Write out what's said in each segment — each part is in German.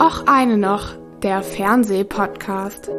Och eine noch, der Fernsehpodcast.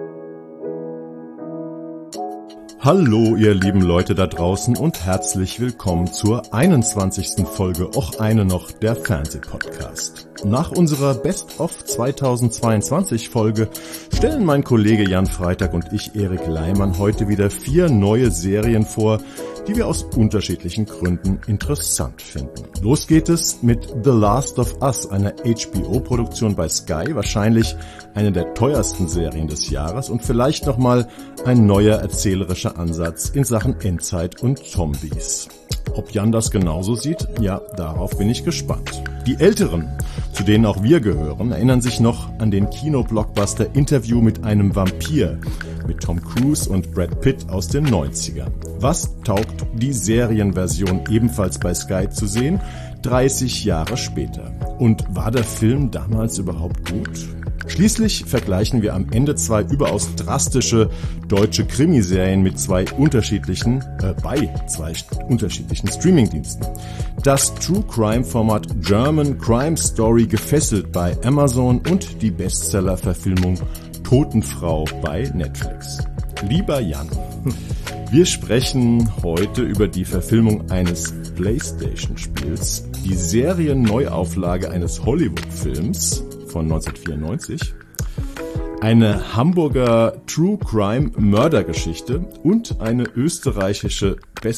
Hallo ihr lieben Leute da draußen und herzlich willkommen zur 21. Folge Och eine noch, der Fernsehpodcast. Nach unserer Best-of 2022 Folge stellen mein Kollege Jan Freitag und ich, Erik Leimann, heute wieder 4 neue Serien vor, die wir aus unterschiedlichen Gründen interessant finden. Los geht es mit The Last of Us, einer HBO-Produktion bei Sky, wahrscheinlich eine der teuersten Serien des Jahres und vielleicht nochmal ein neuer erzählerischer Ansatz in Sachen Endzeit und Zombies. Ob Jan das genauso sieht? Ja, darauf bin ich gespannt. Die Älteren, zu denen auch wir gehören, erinnern sich noch an den Kino-Blockbuster Interview mit einem Vampir mit Tom Cruise und Brad Pitt aus den 90ern. Was taugt die Serienversion ebenfalls bei Sky zu sehen, 30 Jahre später? Und war der Film damals überhaupt gut? Schließlich vergleichen wir am Ende 2 überaus drastische deutsche Krimiserien mit 2 unterschiedlichen Streamingdiensten. Das True Crime Format German Crime Story gefesselt bei Amazon und die Bestseller-Verfilmung Totenfrau bei Netflix. Lieber Jan, wir sprechen heute über die Verfilmung eines PlayStation-Spiels, die Serienneuauflage eines Hollywood-Films von 1994, eine Hamburger True Crime Mördergeschichte und eine österreichische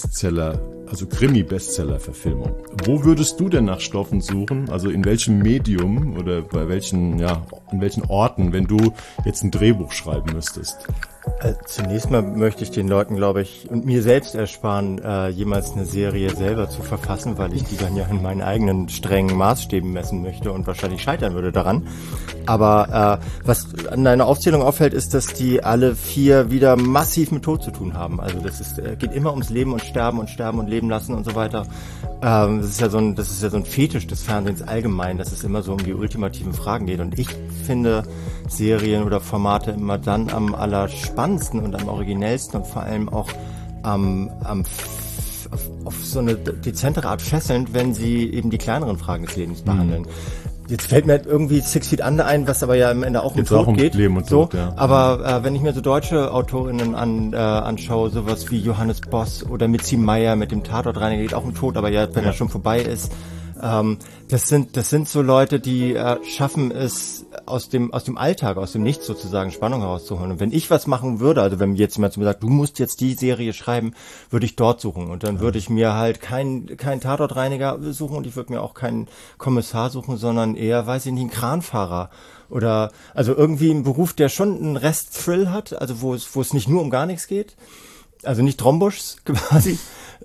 Krimi-Bestseller-Verfilmung. Wo würdest du denn nach Stoffen suchen? Also in welchem Medium oder in welchen Orten, wenn du jetzt ein Drehbuch schreiben müsstest? Zunächst mal möchte ich den Leuten, glaube ich, und mir selbst ersparen, jemals eine Serie selber zu verfassen, weil ich die dann ja in meinen eigenen strengen Maßstäben messen möchte und wahrscheinlich scheitern würde daran. Aber was an deiner Aufzählung auffällt, ist, dass die alle 4 wieder massiv mit Tod zu tun haben. Also das geht immer ums Leben und Sterben und Leben lassen und so weiter. Das ist ja so ein Fetisch des Fernsehens allgemein, dass es immer so um die ultimativen Fragen geht. Und ich finde Serien oder Formate immer dann am allerspannendsten und am originellsten und vor allem auch auf so eine dezentere Art fesselnd, wenn sie eben die kleineren Fragen des Lebens behandeln. Jetzt fällt mir irgendwie 6 Feet Under ein, was aber ja am Ende auch um Tod geht. Leben und Tod, ja. Aber wenn ich mir so deutsche Autorinnen anschaue, sowas wie Johannes Boss oder Mitzi Meyer mit dem Tatortreiniger, geht auch um Tod, aber ja, wenn er schon vorbei ist. Das sind so Leute, die schaffen es aus dem Alltag, aus dem Nichts sozusagen Spannung herauszuholen. Und wenn ich was machen würde, also wenn mir jetzt jemand zu mir sagt, du musst jetzt die Serie schreiben, würde ich dort suchen. Und dann würde ich mir halt keinen Tatortreiniger suchen und ich würde mir auch keinen Kommissar suchen, sondern eher, weiß ich nicht, einen Kranfahrer. Oder also irgendwie einen Beruf, der schon einen Rest Thrill hat, also wo es nicht nur um gar nichts geht. Also nicht Trombuschs quasi.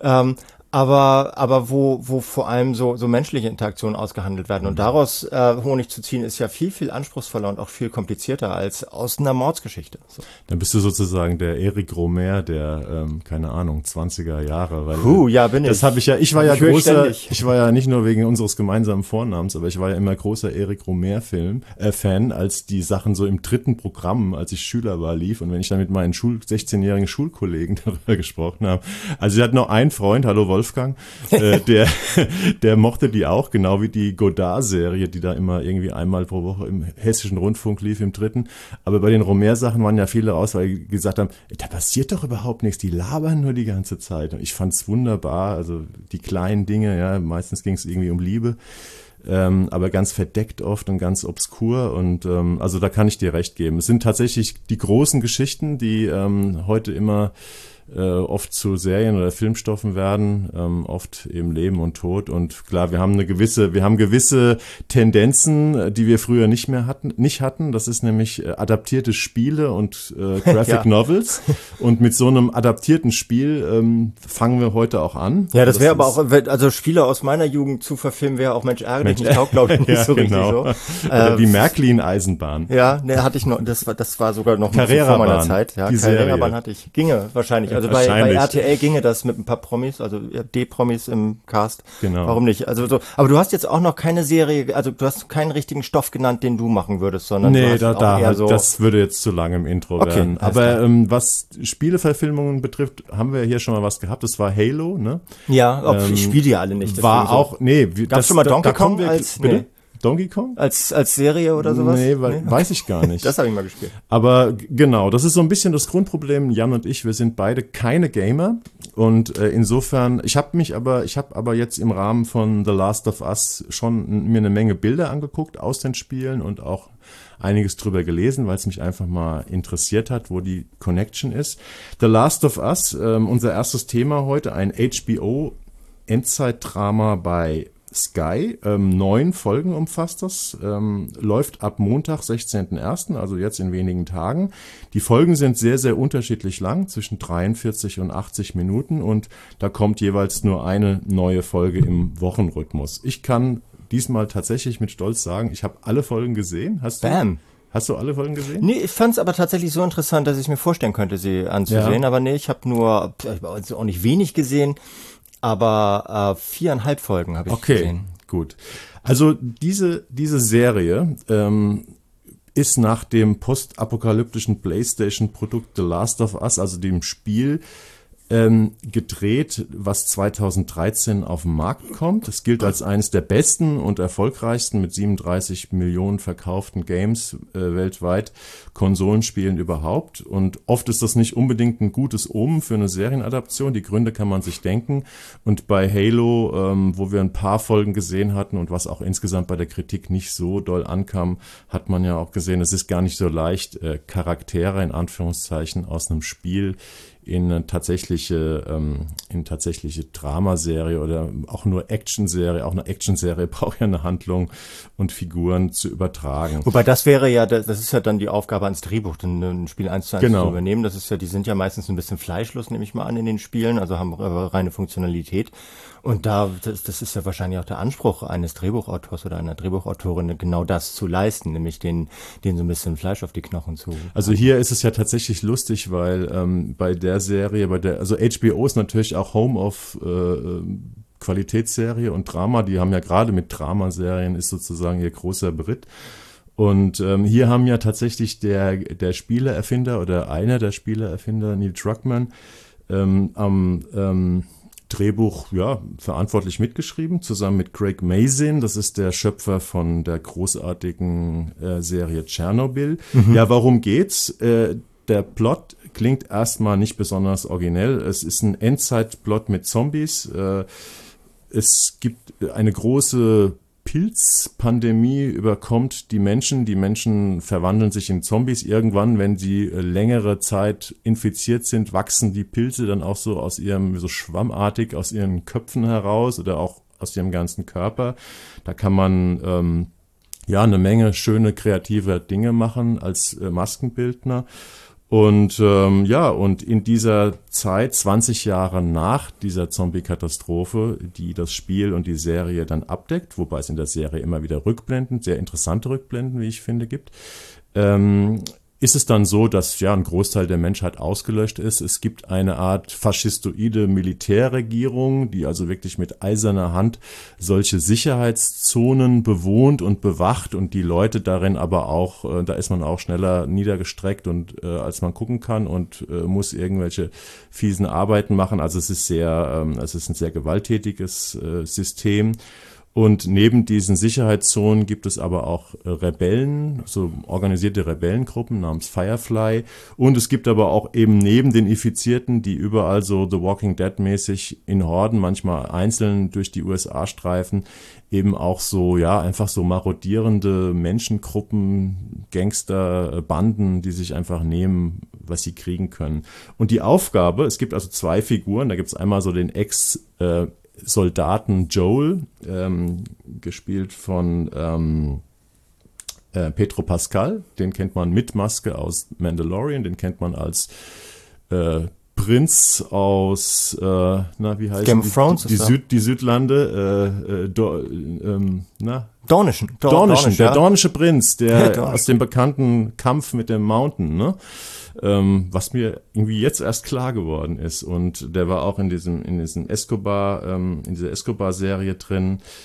Aber wo vor allem so menschliche Interaktionen ausgehandelt werden. Und daraus Honig zu ziehen, ist ja viel, viel anspruchsvoller und auch viel komplizierter als aus einer Mordsgeschichte. So. Dann bist du sozusagen der Eric Romer der, 20er Jahre. Weil, ja, bin ich. Das habe ich ja, ich war ja nicht nur wegen unseres gemeinsamen Vornamens, aber ich war ja immer großer Eric Romer Fan, als die Sachen so im 3. Programm, als ich Schüler war, lief. Und wenn ich dann mit meinen 16-jährigen Schulkollegen darüber gesprochen habe. Also ich hatte noch einen Freund, hallo Wolfgang, der mochte die auch, genau wie die Godard-Serie, die da immer irgendwie einmal pro Woche im Hessischen Rundfunk lief, im 3. Aber bei den Romer-Sachen waren ja viele raus, weil die gesagt haben, da passiert doch überhaupt nichts, die labern nur die ganze Zeit. Und ich fand's wunderbar, also die kleinen Dinge, ja, meistens ging's irgendwie um Liebe. Aber ganz verdeckt oft und ganz obskur und also da kann ich dir recht geben. Es sind tatsächlich die großen Geschichten, die heute immer oft zu Serien oder Filmstoffen werden, oft eben Leben und Tod. Und klar, wir haben gewisse Tendenzen, die wir früher nicht hatten. Das ist nämlich adaptierte Spiele und Graphic Novels. Und mit so einem adaptierten Spiel fangen wir heute auch an. Ja, das wäre aber auch, also Spiele aus meiner Jugend zu verfilmen, wäre auch Mensch ärgerlich. Ich taugt, glaube ich, nicht ja, so genau. richtig so. Oder die Märklin-Eisenbahn. Ja, ne, hatte ich noch, das war sogar noch vor meiner Zeit. Ja, Carrera-Bahn hatte ich. Ginge wahrscheinlich. Also bei RTL ginge das mit ein paar Promis, also D-Promis im Cast. Genau. Warum nicht? Also so, aber du hast jetzt auch noch keine Serie, also du hast keinen richtigen Stoff genannt, den du machen würdest, sondern du hast auch eher so. Das würde jetzt zu lang im Intro werden. Aber was Spieleverfilmungen betrifft, haben wir hier schon mal was gehabt. Das war Halo, ne? Ja, ich spiele die alle nicht. War auch, nee. Gab's schon mal Donkey Kong als, bitte? Donkey Kong? Als Serie oder sowas? Nee, weiß ich gar nicht. Das habe ich mal gespielt. Aber genau, das ist so ein bisschen das Grundproblem. Jan und ich, wir sind beide keine Gamer und insofern, ich habe aber jetzt im Rahmen von The Last of Us schon mir eine Menge Bilder angeguckt aus den Spielen und auch einiges drüber gelesen, weil es mich einfach mal interessiert hat, wo die Connection ist. The Last of Us, unser erstes Thema heute, ein HBO Endzeitdrama bei Sky, 9 Folgen umfasst das, läuft ab Montag, 16.01., also jetzt in wenigen Tagen. Die Folgen sind sehr, sehr unterschiedlich lang, zwischen 43 und 80 Minuten und da kommt jeweils nur eine neue Folge im Wochenrhythmus. Ich kann diesmal tatsächlich mit Stolz sagen, ich habe alle Folgen gesehen. Hast du alle Folgen gesehen? Nee, ich fand es aber tatsächlich so interessant, dass ich mir vorstellen könnte, sie anzusehen, aber nee, ich habe auch nicht wenig gesehen. Aber 4,5 Folgen habe ich gesehen. Okay, gut. Also diese Serie ist nach dem postapokalyptischen PlayStation-Produkt The Last of Us, also dem Spiel, gedreht, was 2013 auf den Markt kommt. Es gilt als eines der besten und erfolgreichsten mit 37 Millionen verkauften Games weltweit, Konsolenspielen überhaupt. Und oft ist das nicht unbedingt ein gutes Omen für eine Serienadaption. Die Gründe kann man sich denken. Und bei Halo, wo wir ein paar Folgen gesehen hatten und was auch insgesamt bei der Kritik nicht so doll ankam, hat man ja auch gesehen, es ist gar nicht so leicht, Charaktere in Anführungszeichen aus einem Spiel in eine tatsächliche Dramaserie oder auch nur Actionserie, auch eine Actionserie braucht ja eine Handlung und Figuren zu übertragen. Wobei das ist ja dann die Aufgabe ans Drehbuch, ein Spiel 1:1 zu übernehmen. Das ist ja, die sind ja meistens ein bisschen fleischlos, nehme ich mal an, in den Spielen, also haben reine Funktionalität. Und das ist ja wahrscheinlich auch der Anspruch eines Drehbuchautors oder einer Drehbuchautorin, genau das zu leisten, nämlich den so ein bisschen Fleisch auf die Knochen zu. Also hier ist es ja tatsächlich lustig, weil bei der Serie, also HBO ist natürlich auch Home of Qualitätsserie und Drama, die haben ja gerade mit Dramaserien ist sozusagen ihr großer Beritt. Und hier haben ja tatsächlich der Spieleerfinder oder einer der Spieleerfinder, Neil Druckmann, am Drehbuch verantwortlich mitgeschrieben, zusammen mit Craig Mazin, das ist der Schöpfer von der großartigen Serie Tschernobyl. Mhm. Ja, worum geht's? Der Plot klingt erstmal nicht besonders originell. Es ist ein Endzeitplot mit Zombies. Es gibt eine große Pilzpandemie überkommt die Menschen. Die Menschen verwandeln sich in Zombies. Irgendwann, wenn sie längere Zeit infiziert sind, wachsen die Pilze dann auch so aus so schwammartig aus ihren Köpfen heraus oder auch aus ihrem ganzen Körper. Da kann man eine Menge schöne kreative Dinge machen als Maskenbildner. Und und in dieser Zeit, 20 Jahre nach dieser Zombie-Katastrophe, die das Spiel und die Serie dann abdeckt, wobei es in der Serie immer wieder Rückblenden, sehr interessante Rückblenden, wie ich finde, gibt, ist es dann so, dass ein Großteil der Menschheit ausgelöscht ist. Es gibt eine Art faschistoide Militärregierung, die also wirklich mit eiserner Hand solche Sicherheitszonen bewohnt und bewacht und die Leute darin aber auch, da ist man auch schneller niedergestreckt und als man gucken kann und muss irgendwelche fiesen Arbeiten machen. Also es ist ein sehr gewalttätiges System. Und neben diesen Sicherheitszonen gibt es aber auch Rebellen, so organisierte Rebellengruppen namens Firefly. Und es gibt aber auch eben neben den Infizierten, die überall so The Walking Dead mäßig in Horden, manchmal einzeln durch die USA streifen, eben auch so, einfach so marodierende Menschengruppen, Gangster, Banden, die sich einfach nehmen, was sie kriegen können. Und die Aufgabe, es gibt also 2 Figuren, da gibt es einmal so den Soldaten Joel, gespielt von Pedro Pascal, den kennt man mit Maske aus Mandalorian, den kennt man als Prinz aus, wie heißt Game of Thrones, die Südlande, Dornischen, der dornische Prinz, der aus dem bekannten Kampf mit dem Mountain, ne? Was mir irgendwie jetzt erst klar geworden ist. Und der war auch in dieser Escobar-Serie drin.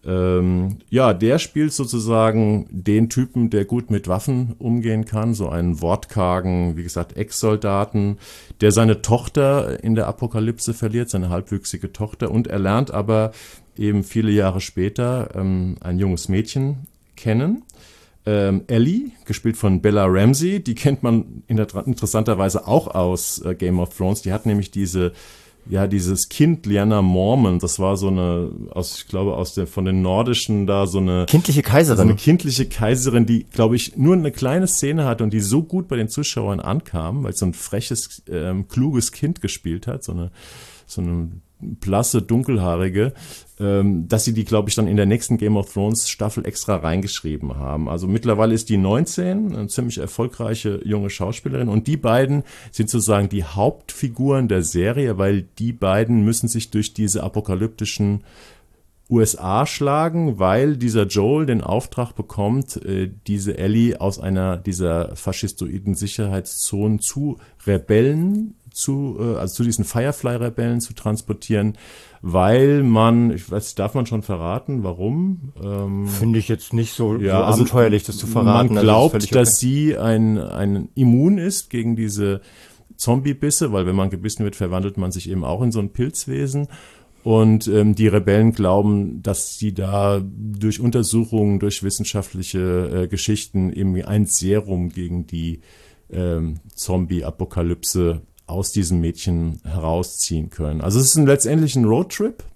Der spielt sozusagen den Typen, der gut mit Waffen umgehen kann, so einen wortkargen, wie gesagt, Ex-Soldaten, der seine Tochter in der Apokalypse verliert, seine halbwüchsige Tochter, und er lernt aber eben viele Jahre später ein junges Mädchen kennen, Ellie, gespielt von Bella Ramsey, die kennt man interessanterweise auch aus Game of Thrones, die hat nämlich dieses Kind Lyanna Mormont, das war so eine, von den Nordischen da so eine kindliche Kaiserin. So eine kindliche Kaiserin, die, glaube ich, nur eine kleine Szene hatte und die so gut bei den Zuschauern ankam, weil so ein freches, kluges Kind gespielt hat, so eine blasse, dunkelhaarige, dass sie die, glaube ich, dann in der nächsten Game of Thrones Staffel extra reingeschrieben haben. Also mittlerweile ist die 19, eine ziemlich erfolgreiche junge Schauspielerin, und die beiden sind sozusagen die Hauptfiguren der Serie, weil die beiden müssen sich durch diese apokalyptischen USA schlagen, weil dieser Joel den Auftrag bekommt, diese Ellie aus einer dieser faschistoiden Sicherheitszonen zu Rebellen, zu diesen Firefly-Rebellen zu transportieren, weil darf man schon verraten, warum? Finde ich jetzt nicht so abenteuerlich, das zu verraten. Man glaubt, dass sie ein Immun ist gegen diese Zombie-Bisse, weil wenn man gebissen wird, verwandelt man sich eben auch in so ein Pilzwesen. Und die Rebellen glauben, dass sie da durch Untersuchungen, durch wissenschaftliche Geschichten eben ein Serum gegen die Zombie-Apokalypse aus diesem Mädchen herausziehen können. Also es ist letztendlich ein Roadtrip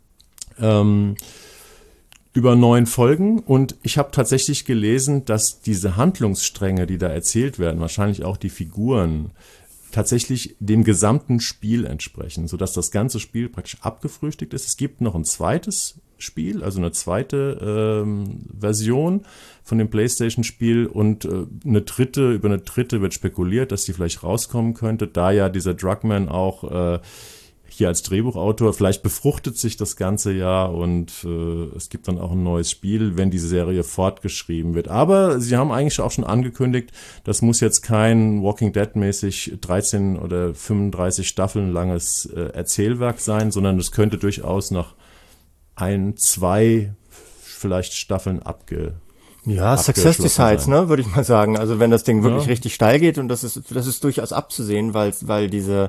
über 9 Folgen, und ich habe tatsächlich gelesen, dass diese Handlungsstränge, die da erzählt werden, wahrscheinlich auch die Figuren, tatsächlich dem gesamten Spiel entsprechen, sodass das ganze Spiel praktisch abgefrühstückt ist. Es gibt noch ein zweites Spiel, also eine zweite Version von dem PlayStation-Spiel, und über eine dritte wird spekuliert, dass die vielleicht rauskommen könnte, da ja dieser Druckmann auch hier als Drehbuchautor, vielleicht befruchtet sich das ganze Jahr, und es gibt dann auch ein neues Spiel, wenn diese Serie fortgeschrieben wird. Aber sie haben eigentlich auch schon angekündigt, das muss jetzt kein Walking Dead-mäßig 13 oder 35 Staffeln langes Erzählwerk sein, sondern es könnte durchaus nach 1-2 vielleicht Staffeln Success Decides, ne, würde ich mal sagen. Also wenn das Ding wirklich richtig steil geht, und das ist durchaus abzusehen, weil diese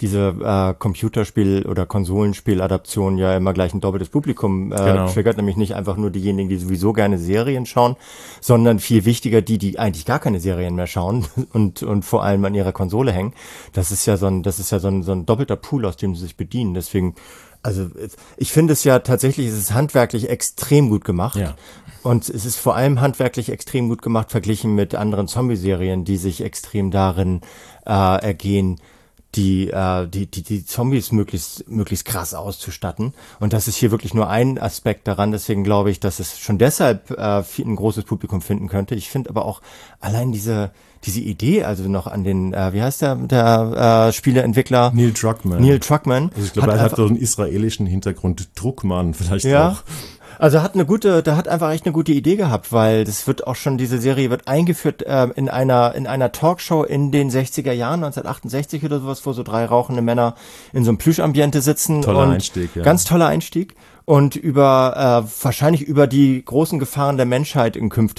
Computerspiel- oder Konsolenspieladaption ja immer gleich ein doppeltes Publikum triggert, nämlich nicht einfach nur diejenigen, die sowieso gerne Serien schauen, sondern viel wichtiger die eigentlich gar keine Serien mehr schauen und vor allem an ihrer Konsole hängen. Das ist ja so ein doppelter Pool, aus dem sie sich bedienen. Deswegen, also ich finde es ja tatsächlich, es ist handwerklich extrem gut gemacht. Ja. Und es ist vor allem handwerklich extrem gut gemacht, verglichen mit anderen Zombie-Serien, die sich extrem darin ergehen, die Zombies möglichst krass auszustatten. Und das ist hier wirklich nur ein Aspekt daran. Deswegen glaube ich, dass es schon deshalb ein großes Publikum finden könnte. Ich finde aber auch allein diese Idee, also noch an den, wie heißt der Spieleentwickler? Neil Druckmann. Also ich glaube, er hat so einen israelischen Hintergrund. Druckmann vielleicht auch. Also da hat einfach echt eine gute Idee gehabt, weil diese Serie wird eingeführt in einer Talkshow in den 60er Jahren, 1968 oder sowas, wo so 3 rauchende Männer in so einem Plüschambiente sitzen. Ganz toller Einstieg. Und wahrscheinlich über die großen Gefahren der Menschheit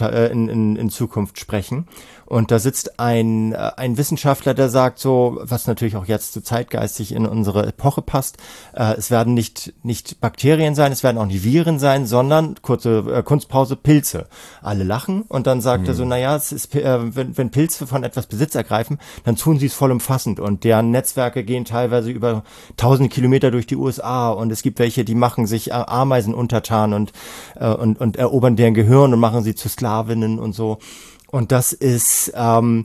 in Zukunft sprechen. Und da sitzt ein Wissenschaftler, der sagt so, was natürlich auch jetzt so zeitgeistig in unsere Epoche passt, es werden nicht Bakterien sein, es werden auch nicht Viren sein, sondern, kurze Kunstpause, Pilze. Alle lachen, und dann sagt er so, es ist, wenn Pilze von etwas Besitz ergreifen, dann tun sie es vollumfassend, und deren Netzwerke gehen teilweise über 1000 Kilometer durch die USA, und es gibt welche, die machen sich Ameisen untertan und erobern deren Gehirn und machen sie zu Sklavinnen und so. Und das ist,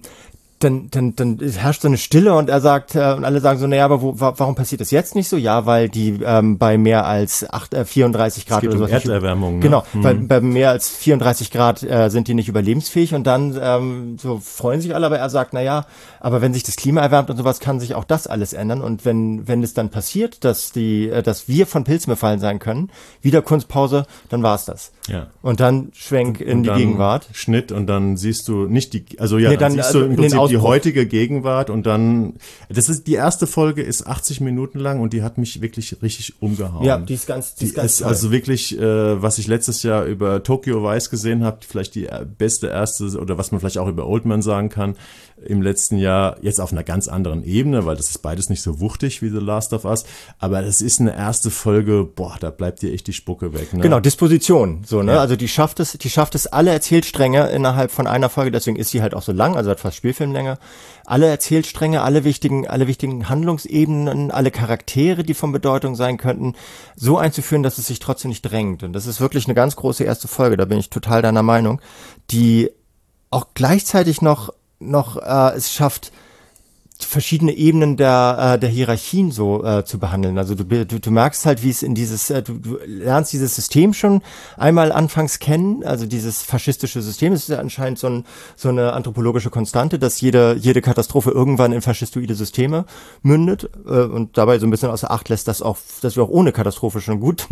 dann herrscht so eine Stille, und er sagt, und alle sagen so, aber warum passiert das jetzt nicht so? Ja, weil die bei mehr als 34 Grad oder so. Erderwärmung. Ne? Genau, weil bei mehr als 34 Grad sind die nicht überlebensfähig, und dann so freuen sich alle, aber er sagt, aber wenn sich das Klima erwärmt und sowas, kann sich auch das alles ändern, und wenn es dann passiert, dass wir von Pilzen befallen sein können, wieder Kunstpause, dann war's das. Ja. Und dann Schwenk in die Gegenwart. Schnitt, und dann siehst du nicht dann siehst du im Prinzip die heutige Gegenwart und dann, die erste Folge ist 80 Minuten lang und die hat mich wirklich richtig umgehauen. Ja, die ist ganz toll. Also wirklich, was ich letztes Jahr über Tokyo Vice gesehen habe, vielleicht die beste erste, oder was man vielleicht auch über Oldman sagen kann, im letzten Jahr, jetzt auf einer ganz anderen Ebene, weil das ist beides nicht so wuchtig wie The Last of Us, aber das ist eine erste Folge, da bleibt dir echt die Spucke weg. Ne? Genau, Disposition, so, ne? Ja. Also die schafft es, alle Erzählstränge innerhalb von einer Folge, deswegen ist sie halt auch so lang, also hat fast Spielfilmlänge, alle Erzählstränge, alle wichtigen Handlungsebenen, alle Charaktere, die von Bedeutung sein könnten, so einzuführen, dass es sich trotzdem nicht drängt. Und das ist wirklich eine ganz große erste Folge, da bin ich total deiner Meinung, die auch gleichzeitig noch es schafft, verschiedene Ebenen der Hierarchien so zu behandeln. Also du merkst halt, wie es in dieses, du lernst dieses System schon einmal anfangs kennen, also dieses faschistische System. Es ist ja anscheinend so eine anthropologische Konstante, dass jede Katastrophe irgendwann in faschistoide Systeme mündet und dabei so ein bisschen außer Acht lässt, dass wir auch ohne Katastrophe schon gut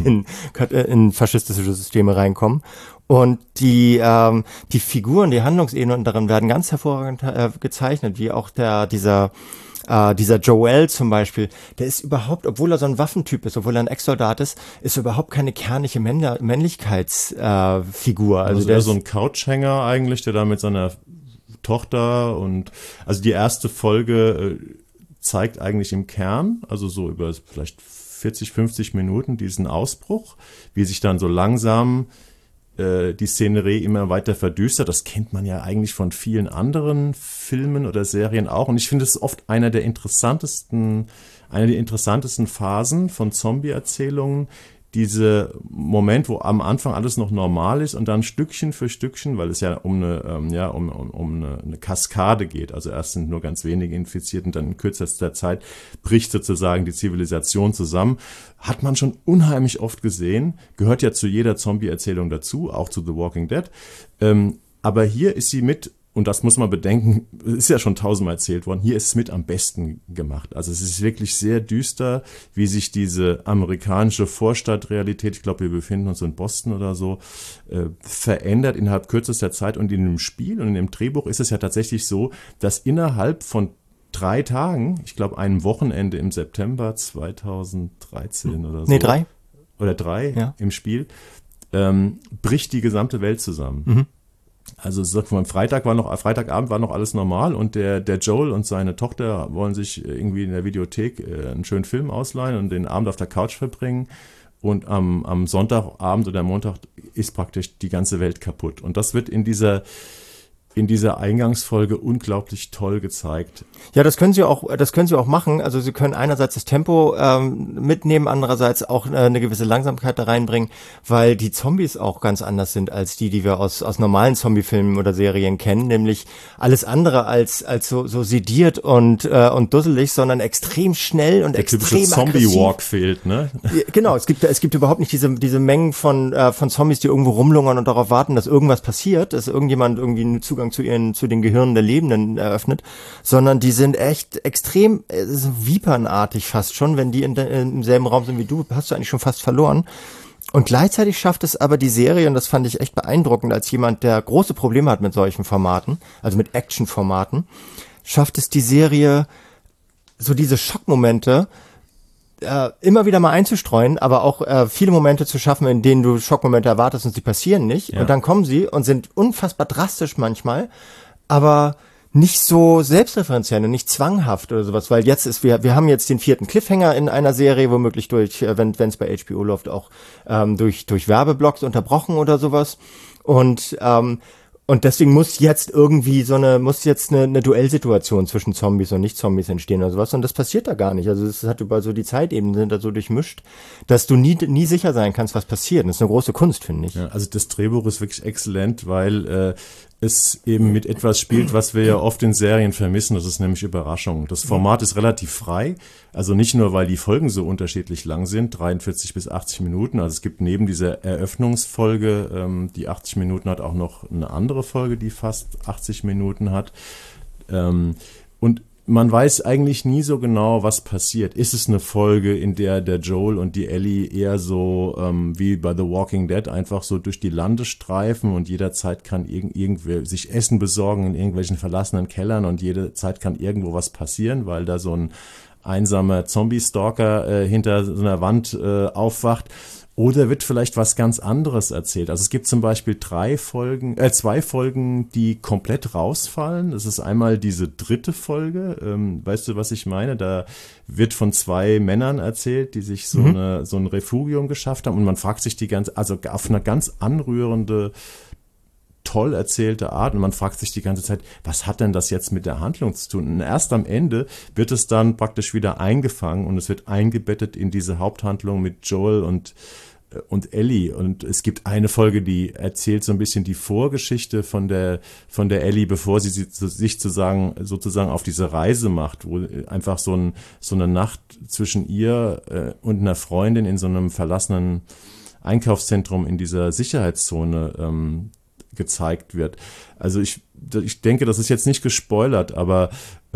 in faschistische Systeme reinkommen. Und die Figuren, die Handlungsebenen darin werden ganz hervorragend gezeichnet, wie auch dieser Joel zum Beispiel, der ist überhaupt, obwohl er so ein Waffentyp ist, obwohl er ein Ex-Soldat ist überhaupt keine kernliche Männlichkeitsfigur. Also der ist so ein Couchhänger eigentlich, der da mit seiner Tochter und, also die erste Folge zeigt eigentlich im Kern, also so über vielleicht 40, 50 Minuten diesen Ausbruch, wie sich dann so langsam die Szenerie immer weiter verdüstert. Das kennt man ja eigentlich von vielen anderen Filmen oder Serien auch. Und ich finde es oft eine der interessantesten Phasen von Zombie-Erzählungen. Diese Moment, wo am Anfang alles noch normal ist und dann Stückchen für Stückchen, weil es ja um eine Kaskade geht. Also erst sind nur ganz wenige infiziert und dann in kürzester Zeit bricht sozusagen die Zivilisation zusammen. Hat man schon unheimlich oft gesehen. Gehört ja zu jeder Zombie-Erzählung dazu, auch zu The Walking Dead. Aber hier ist sie mit, und das muss man bedenken, ist ja schon tausendmal erzählt worden, hier ist es mit am besten gemacht. Also es ist wirklich sehr düster, wie sich diese amerikanische Vorstadtrealität, ich glaube, wir befinden uns in Boston oder so, verändert innerhalb kürzester Zeit. Und in dem Spiel und in dem Drehbuch ist es ja tatsächlich so, dass innerhalb von 3 Tagen, ich glaube einem Wochenende im September 2013 oder so. Nee, 3. Oder 3 ja. Im Spiel, bricht die gesamte Welt zusammen. Mhm. Also von Freitagabend war noch alles normal und der Joel und seine Tochter wollen sich irgendwie in der Videothek einen schönen Film ausleihen und den Abend auf der Couch verbringen. Und am Sonntagabend oder Montag ist praktisch die ganze Welt kaputt. Und das wird in dieser Eingangsfolge unglaublich toll gezeigt. Ja, das können sie auch machen. Also sie können einerseits das Tempo mitnehmen, andererseits auch eine gewisse Langsamkeit da reinbringen, weil die Zombies auch ganz anders sind als die wir aus normalen Zombie-Filmen oder Serien kennen, nämlich alles andere als so sediert und dusselig, sondern extrem schnell und extrem aggressiv. Der typische Zombie-Walk fehlt, ne? Genau, es gibt überhaupt nicht diese Mengen von Zombies, die irgendwo rumlungern und darauf warten, dass irgendwas passiert, dass irgendjemand irgendwie einen Zugang zu den Gehirnen der Lebenden eröffnet, sondern die sind echt extrem vipernartig fast schon, wenn die im selben Raum sind wie du, hast du eigentlich schon fast verloren. Und gleichzeitig schafft es aber die Serie, und das fand ich echt beeindruckend, als jemand, der große Probleme hat mit solchen Formaten, also mit Action-Formaten, schafft es die Serie, so diese Schockmomente immer wieder mal einzustreuen, aber auch viele Momente zu schaffen, in denen du Schockmomente erwartest und sie passieren nicht. Ja. Und dann kommen sie und sind unfassbar drastisch manchmal, aber nicht so selbstreferenziell und nicht zwanghaft oder sowas, weil wir haben jetzt den 4. Cliffhanger in einer Serie, womöglich wenn es bei HBO läuft, auch durch Werbeblocks unterbrochen oder sowas. Und deswegen muss jetzt eine Duellsituation zwischen Zombies und Nicht-Zombies entstehen oder sowas. Und das passiert da gar nicht. Also es hat über so die Zeitebenen sind da so durchmischt, dass du nie sicher sein kannst, was passiert. Und das ist eine große Kunst, finde ich. Ja, also das Drehbuch ist wirklich exzellent, weil es eben mit etwas spielt, was wir ja oft in Serien vermissen. Das ist nämlich Überraschung. Das Format ist relativ frei. Also nicht nur, weil die Folgen so unterschiedlich lang sind, 43 bis 80 Minuten. Also es gibt neben dieser Eröffnungsfolge, die 80 Minuten hat, auch noch eine andere Folge, die fast 80 Minuten hat. Und man weiß eigentlich nie so genau, was passiert. Ist es eine Folge, in der Joel und die Ellie eher so wie bei The Walking Dead einfach so durch die Lande streifen und jederzeit kann irgendwer sich Essen besorgen in irgendwelchen verlassenen Kellern und jederzeit kann irgendwo was passieren, weil da so ein einsamer Zombie-Stalker hinter so einer Wand aufwacht. Oder wird vielleicht was ganz anderes erzählt? Also es gibt zum Beispiel 2 Folgen, die komplett rausfallen. Das ist einmal diese 3. Folge. Weißt du, was ich meine? Da wird von 2 Männern erzählt, die sich so ein Refugium geschafft haben. Und man fragt sich also auf eine ganz anrührende, toll erzählte Art. Und man fragt sich die ganze Zeit, was hat denn das jetzt mit der Handlung zu tun? Und erst am Ende wird es dann praktisch wieder eingefangen und es wird eingebettet in diese Haupthandlung mit Joel und Ellie. Und es gibt eine Folge, die erzählt so ein bisschen die Vorgeschichte von der Ellie, bevor sie sich sozusagen auf diese Reise macht, wo einfach so eine Nacht zwischen ihr und einer Freundin in so einem verlassenen Einkaufszentrum in dieser Sicherheitszone gezeigt wird. Also ich denke, das ist jetzt nicht gespoilert, aber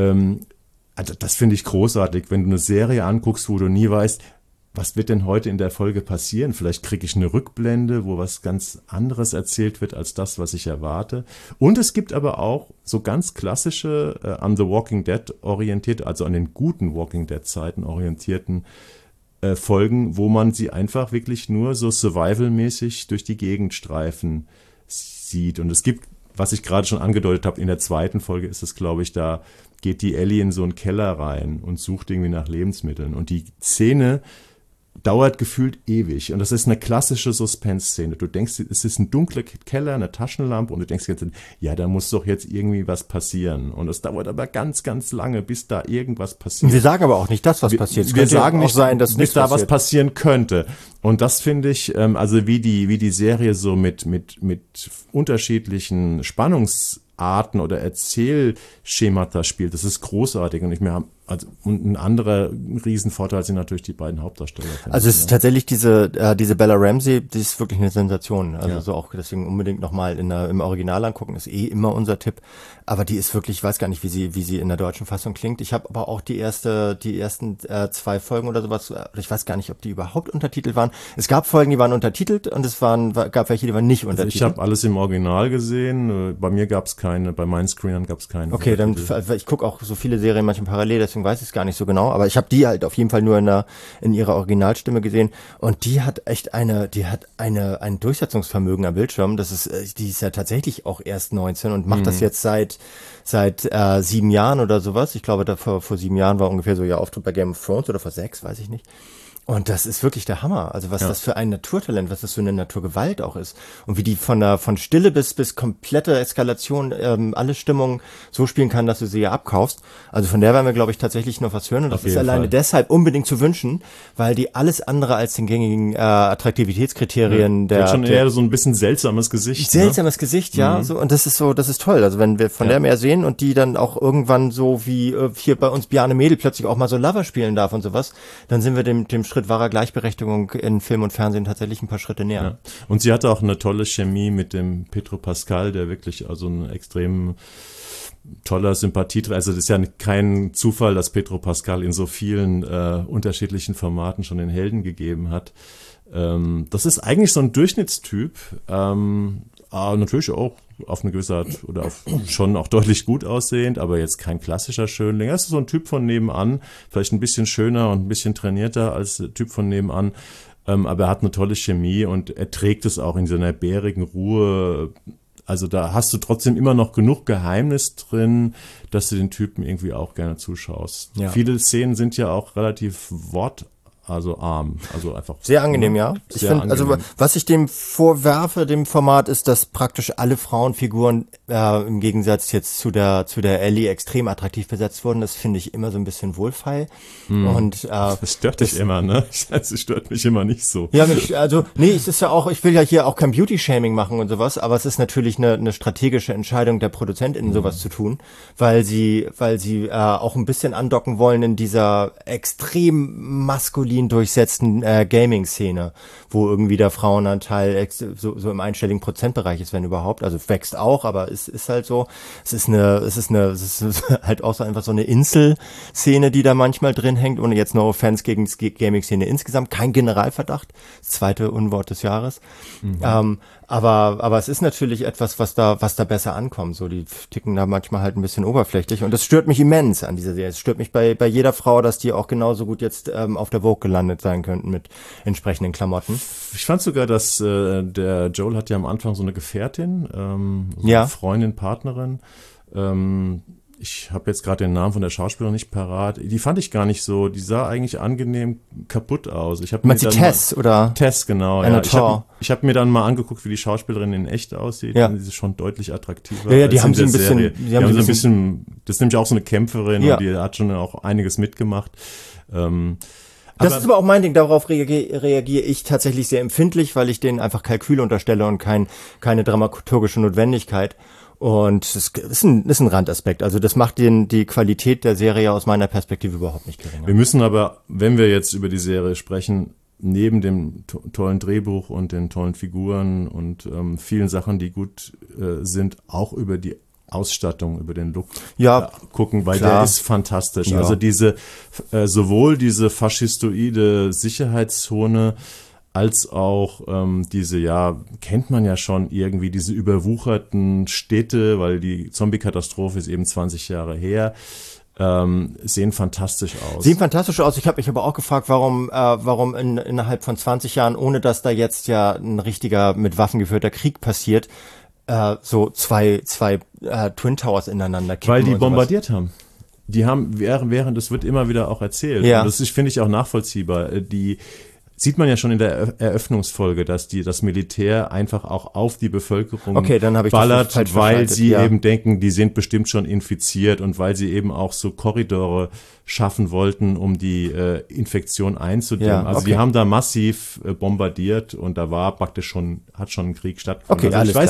also das finde ich großartig, wenn du eine Serie anguckst, wo du nie weißt, was wird denn heute in der Folge passieren? Vielleicht kriege ich eine Rückblende, wo was ganz anderes erzählt wird als das, was ich erwarte. Und es gibt aber auch so ganz klassische, an The Walking Dead orientiert, also an den guten Walking Dead Zeiten orientierten Folgen, wo man sie einfach wirklich nur so survival-mäßig durch die Gegend streifen sieht. Und es gibt, was ich gerade schon angedeutet habe, in der 2. Folge ist es, glaube ich, da geht die Ellie in so einen Keller rein und sucht irgendwie nach Lebensmitteln. Und die Szene dauert gefühlt ewig. Und das ist eine klassische Suspense-Szene. Du denkst, es ist ein dunkler Keller, eine Taschenlampe und du denkst jetzt, ja, da muss doch jetzt irgendwie was passieren. Und es dauert aber ganz, ganz lange, bis da irgendwas passiert. Wir sagen aber auch nicht das, was passiert. Wir sagen nicht, bis da was passieren könnte. Und das finde ich, also wie die Serie so mit unterschiedlichen Spannungsarten oder Erzählschemata spielt, das ist großartig. Und und ein anderer Riesenvorteil sind natürlich die beiden Hauptdarsteller. Also es ist tatsächlich diese Bella Ramsey, die ist wirklich eine Sensation. Also so auch deswegen unbedingt nochmal im Original angucken, ist immer unser Tipp. Aber die ist wirklich, ich weiß gar nicht, wie sie in der deutschen Fassung klingt. Ich habe aber auch die ersten 2 Folgen oder sowas, ich weiß gar nicht, ob die überhaupt untertitelt waren. Es gab Folgen, die waren untertitelt und gab welche, die waren nicht untertitelt. Also ich habe alles im Original gesehen. Bei mir gab es keine, bei meinen Screenern gab es keine. Okay, dann ich gucke auch so viele Serien manchmal parallel, deswegen weiß ich es gar nicht so genau, aber ich habe die halt auf jeden Fall nur in ihrer Originalstimme gesehen und die hat echt ein Durchsetzungsvermögen am Bildschirm. Die ist ja tatsächlich auch erst 19 und macht das jetzt seit 7 Jahren oder sowas. Ich glaube, vor 7 Jahren war ungefähr so ihr Auftritt bei Game of Thrones oder vor 6, weiß ich nicht. Und das ist wirklich der Hammer. Also was das für ein Naturtalent, was das für eine Naturgewalt auch ist. Und wie die von Stille bis komplette Eskalation alle Stimmungen so spielen kann, dass du sie ja abkaufst. Also von der werden wir, glaube ich, tatsächlich noch was hören. Und das ist alleine deshalb unbedingt zu wünschen, weil die alles andere als den gängigen Attraktivitätskriterien der... schon eher so ein bisschen seltsames Gesicht. Seltsames Gesicht, ja. So, und das ist toll. Also wenn wir von der mehr sehen und die dann auch irgendwann so wie hier bei uns Bjarne Mädel plötzlich auch mal so Lover spielen darf und sowas, dann sind wir dem Schritt wahrer Gleichberechtigung in Film und Fernsehen tatsächlich ein paar Schritte näher. Ja. Und sie hatte auch eine tolle Chemie mit dem Pedro Pascal, der wirklich also ein extrem toller Sympathieträger. Also das ist ja kein Zufall, dass Pedro Pascal in so vielen unterschiedlichen Formaten schon den Helden gegeben hat. Das ist eigentlich so ein Durchschnittstyp, natürlich auch auf eine gewisse Art oder schon auch deutlich gut aussehend, aber jetzt kein klassischer Schönling. Er ist so ein Typ von nebenan, vielleicht ein bisschen schöner und ein bisschen trainierter als der Typ von nebenan, aber er hat eine tolle Chemie und er trägt es auch in seiner bärigen Ruhe. Also da hast du trotzdem immer noch genug Geheimnis drin, dass du den Typen irgendwie auch gerne zuschaust. Ja. Viele Szenen sind ja auch relativ arm, also einfach. Sehr angenehm, ja. Ich finde, also was ich dem vorwerfe, dem Format, ist, dass praktisch alle Frauenfiguren im Gegensatz jetzt zu der Ellie extrem attraktiv besetzt wurden. Das finde ich immer so ein bisschen wohlfeil. Und das stört dich immer, ne? Das stört mich immer nicht so. Ja, es ist ja auch, ich will ja hier auch kein Beauty-Shaming machen und sowas, aber es ist natürlich eine strategische Entscheidung der ProduzentInnen, sowas zu tun, weil sie auch ein bisschen andocken wollen in dieser extrem maskulinen Berlin durchsetzten Gaming-Szene, wo irgendwie der Frauenanteil so im einstelligen Prozentbereich ist, wenn überhaupt. Also wächst auch, aber es ist halt so. Es ist halt auch so einfach so eine Insel-Szene, die da manchmal drin hängt, ohne jetzt no offense gegen die Gaming-Szene insgesamt. Kein Generalverdacht. Das zweite Unwort des Jahres. Aber es ist natürlich etwas, was da besser ankommt. So, die ticken da manchmal halt ein bisschen oberflächlich und das stört mich immens an dieser Serie. Es stört mich bei jeder Frau, dass die auch genauso gut jetzt auf der Vogue gelandet sein könnten mit entsprechenden Klamotten. Ich fand sogar, dass der Joel hat ja am Anfang so eine Gefährtin, so Ja. eine Freundin, Partnerin. Ich habe jetzt gerade den Namen von der Schauspielerin nicht parat. Die fand ich gar nicht so. Die sah eigentlich angenehm kaputt aus. Meinst du Tess, oder? Tess, genau. Anna Ja. Torr. Ich hab mir dann mal angeguckt, wie die Schauspielerin in echt aussieht. Ja. Die ist schon deutlich attraktiver. Ja, die als haben in sie der ein bisschen- Serie. die Die haben haben sie sie ein ein bisschen, das ist nämlich auch so eine Kämpferin Ja. und die hat schon auch einiges mitgemacht. Das ist aber auch mein Ding, darauf reagiere ich tatsächlich sehr empfindlich, weil ich denen einfach Kalkül unterstelle und keine dramaturgische Notwendigkeit. Und das ist ein Randaspekt. Also das macht die Qualität der Serie aus meiner Perspektive überhaupt nicht geringer. Wir müssen aber, wenn wir jetzt über die Serie sprechen, neben dem tollen Drehbuch und den tollen Figuren und vielen Sachen, die gut sind, auch über die Ausstattung, über den Look gucken, weil klar. der ist fantastisch. Ja. Also sowohl diese faschistoide Sicherheitszone als auch diese, kennt man ja schon irgendwie, diese überwucherten Städte, weil die Zombie-Katastrophe ist eben 20 Jahre her, sehen fantastisch aus. Sehen fantastisch aus. Ich habe mich aber auch gefragt, warum innerhalb von 20 Jahren, ohne dass da jetzt ja ein richtiger mit Waffen geführter Krieg passiert, so zwei Twin Towers ineinander kippen. Weil die und sowas. bombardiert haben. Die haben, während das wird immer wieder auch erzählt. Ja. Und das finde ich auch nachvollziehbar. Sieht man ja schon in der Eröffnungsfolge, dass das Militär einfach auch auf die Bevölkerung Dann habe ich das ballert, falsch weil verschaltet, sie ja. eben denken, die sind bestimmt schon infiziert und weil sie eben auch so Korridore schaffen wollten, um die Infektion einzudämmen. Ja, Also okay. die haben da massiv bombardiert und da war praktisch hat schon ein Krieg stattgefunden. Okay, Also alles klar.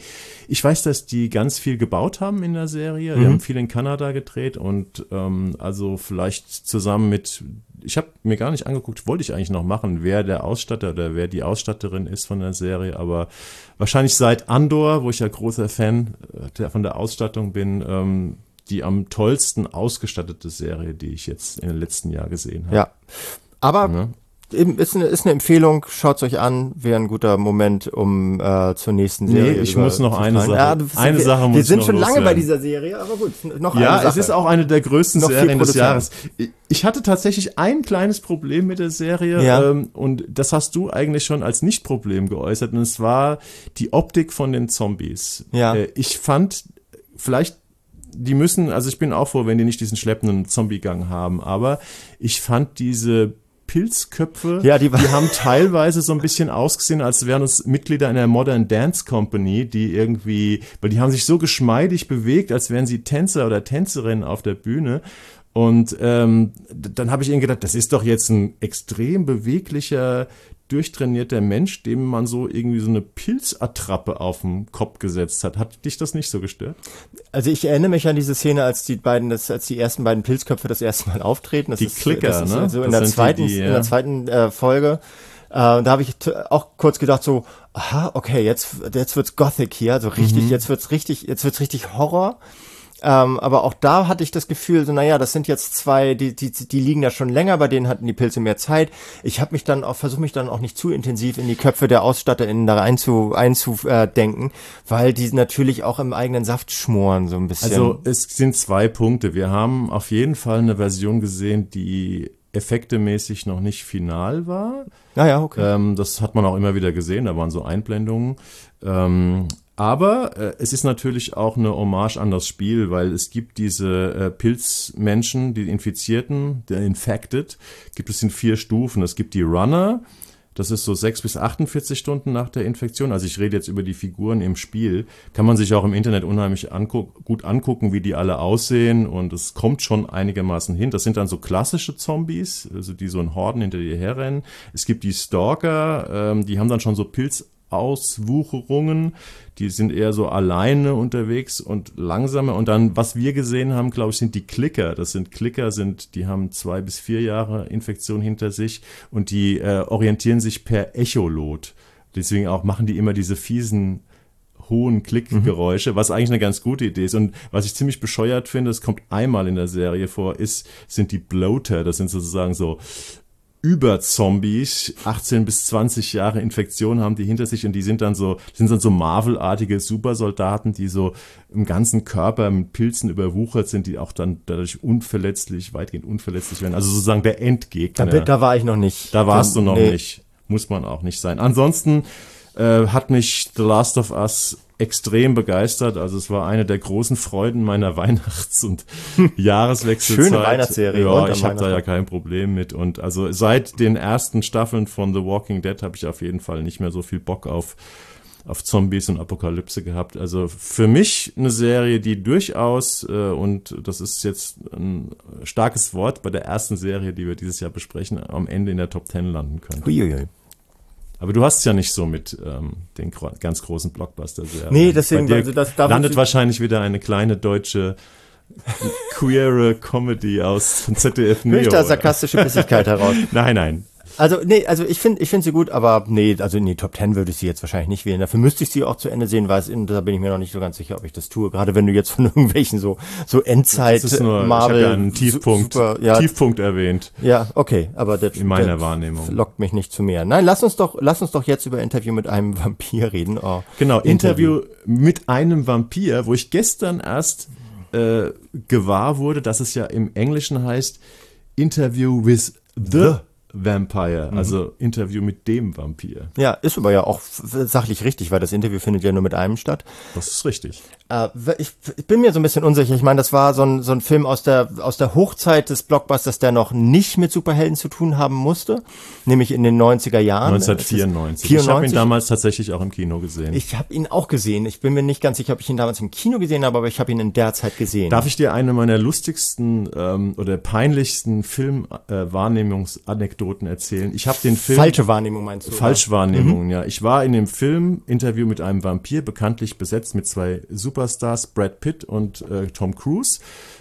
ich weiß, dass die ganz viel gebaut haben in der Serie. Mhm. Die haben viel in Kanada gedreht und also vielleicht zusammen mit, ich habe mir gar nicht angeguckt, wollte ich eigentlich noch machen, wer der Ausstatter oder wer die Ausstatterin ist von der Serie, aber wahrscheinlich seit Andor, wo ich ja großer Fan von der Ausstattung bin, die am tollsten ausgestattete Serie, die ich jetzt in den letzten Jahren gesehen habe. Ja, aber Ne? eben ist eine Empfehlung, schaut's euch an, wäre ein guter Moment, um zur nächsten Serie ich muss noch eine überzufallen. Sache- eine Sache muss wir ich sind noch schon lange bei loswerden. dieser Serie, aber gut, noch eine Ja, Sache. es ist auch eine der größten Noch viel Serien des Produzenten. Jahres. Ich hatte tatsächlich ein kleines Problem mit der Serie Ja. Und das hast du eigentlich schon als Nicht-Problem geäußert und es war die Optik von den Zombies. Ja. Ich fand, vielleicht die müssen, also ich bin auch froh, wenn die nicht diesen schleppenden Zombie-Gang haben, aber ich fand diese Pilzköpfe, Ja, die haben teilweise so ein bisschen ausgesehen, als wären es Mitglieder einer Modern Dance Company, die irgendwie, weil die haben sich so geschmeidig bewegt, als wären sie Tänzer oder Tänzerinnen auf der Bühne. Und dann habe ich irgendwie gedacht, das ist doch jetzt ein extrem beweglicher, durchtrainierter Mensch, dem man so irgendwie so eine Pilzattrappe auf den Kopf gesetzt hat. Hat dich das nicht so gestört? Also ich erinnere mich an diese Szene, als die ersten beiden Pilzköpfe das erste Mal auftreten. Das Die ist, Klicker, das ist ne? So Das in der sind zweiten, die, in der zweiten Folge. Da habe ich auch kurz gedacht so, aha, okay, jetzt wird's Gothic hier, also richtig, jetzt wird's richtig Horror. Aber auch da hatte ich das Gefühl, so, naja, das sind jetzt zwei, die liegen da schon länger, bei denen hatten die Pilze mehr Zeit. Ich habe versuche mich dann auch nicht zu intensiv in die Köpfe der AusstatterInnen da einzudenken, weil die natürlich auch im eigenen Saft schmoren, so ein bisschen. Also es sind 2 Punkte. Wir haben auf jeden Fall eine Version gesehen, die effektemäßig noch nicht final war. Naja, okay. Das hat man auch immer wieder gesehen, da waren so Einblendungen. Aber es ist natürlich auch eine Hommage an das Spiel, weil es gibt diese Pilzmenschen, die Infizierten, der Infected, gibt es in 4 Stufen. Es gibt die Runner, das ist so 6 bis 48 Stunden nach der Infektion. Also ich rede jetzt über die Figuren im Spiel. Kann man sich auch im Internet unheimlich gut angucken, wie die alle aussehen. Und es kommt schon einigermaßen hin. Das sind dann so klassische Zombies, also die so in Horden hinter dir herrennen. Es gibt die Stalker, die haben dann schon so Auswucherungen. Die sind eher so alleine unterwegs und langsamer. Und dann, was wir gesehen haben, glaube ich, sind die Klicker. Die haben 2 bis 4 Jahre Infektion hinter sich und die orientieren sich per Echolot. Deswegen auch machen die immer diese fiesen hohen Klickgeräusche, was eigentlich eine ganz gute Idee ist. Und was ich ziemlich bescheuert finde, es kommt einmal in der Serie vor, sind die Bloater. Das sind sozusagen so Überzombies, 18 bis 20 Jahre Infektion haben die hinter sich und die sind dann so Marvel-artige Supersoldaten, die so im ganzen Körper mit Pilzen überwuchert sind, die auch dann dadurch weitgehend unverletzlich werden. Also sozusagen der Endgegner. Da war ich noch nicht. Da warst du noch nicht. Muss man auch nicht sein. Ansonsten hat mich The Last of Us extrem begeistert. Also es war eine der großen Freuden meiner Weihnachts- und Jahreswechselzeit. Schöne Weihnachtsserie. Ja, ich habe da ja kein Problem mit. Und also seit den ersten Staffeln von The Walking Dead habe ich auf jeden Fall nicht mehr so viel Bock auf Zombies und Apokalypse gehabt. Also für mich eine Serie, die durchaus, und das ist jetzt ein starkes Wort, bei der ersten Serie, die wir dieses Jahr besprechen, am Ende in der Top 10 landen könnte. Uiuiui. Aber du hast es ja nicht so mit den ganz großen Blockbuster-Serien. Nee, deswegen, bei dir also das landet wahrscheinlich wieder eine kleine deutsche queere Comedy von ZDF Neo. Höre ich da sarkastische Bissigkeit heraus? Nein. Also ich finde sie gut, aber in die Top 10 würde ich sie jetzt wahrscheinlich nicht wählen. Dafür müsste ich sie auch zu Ende sehen, weil da bin ich mir noch nicht so ganz sicher, ob ich das tue. Gerade wenn du jetzt von irgendwelchen so Endzeit das ist nur, Marvel ich habe ja einen Tiefpunkt erwähnt. Ja, okay, aber das in meiner Wahrnehmung lockt mich nicht zu mehr. Nein, lass uns doch jetzt über Interview mit einem Vampir reden. Oh, genau, Interview mit einem Vampir, wo ich gestern erst gewahr wurde, dass es ja im Englischen heißt Interview with the Vampire, also Interview mit dem Vampir. Ja, ist aber ja auch sachlich richtig, weil das Interview findet ja nur mit einem statt. Das ist richtig. Ich bin mir so ein bisschen unsicher. Ich meine, das war so ein Film aus der Hochzeit des Blockbusters, der noch nicht mit Superhelden zu tun haben musste, nämlich in den 90er Jahren. 1994. Ich habe ihn damals tatsächlich auch im Kino gesehen. Ich habe ihn auch gesehen. Ich bin mir nicht ganz sicher, ob ich ihn damals im Kino gesehen habe, aber ich habe ihn in der Zeit gesehen. Darf ich dir eine meiner lustigsten oder peinlichsten Filmwahrnehmungsanekdoten erzählen? Ich habe den Film... Falsche Wahrnehmung meinst du? Falschwahrnehmung, ja. Ich war in dem Film Interview mit einem Vampir, bekanntlich besetzt mit 2 Superstars, Brad Pitt und Tom Cruise.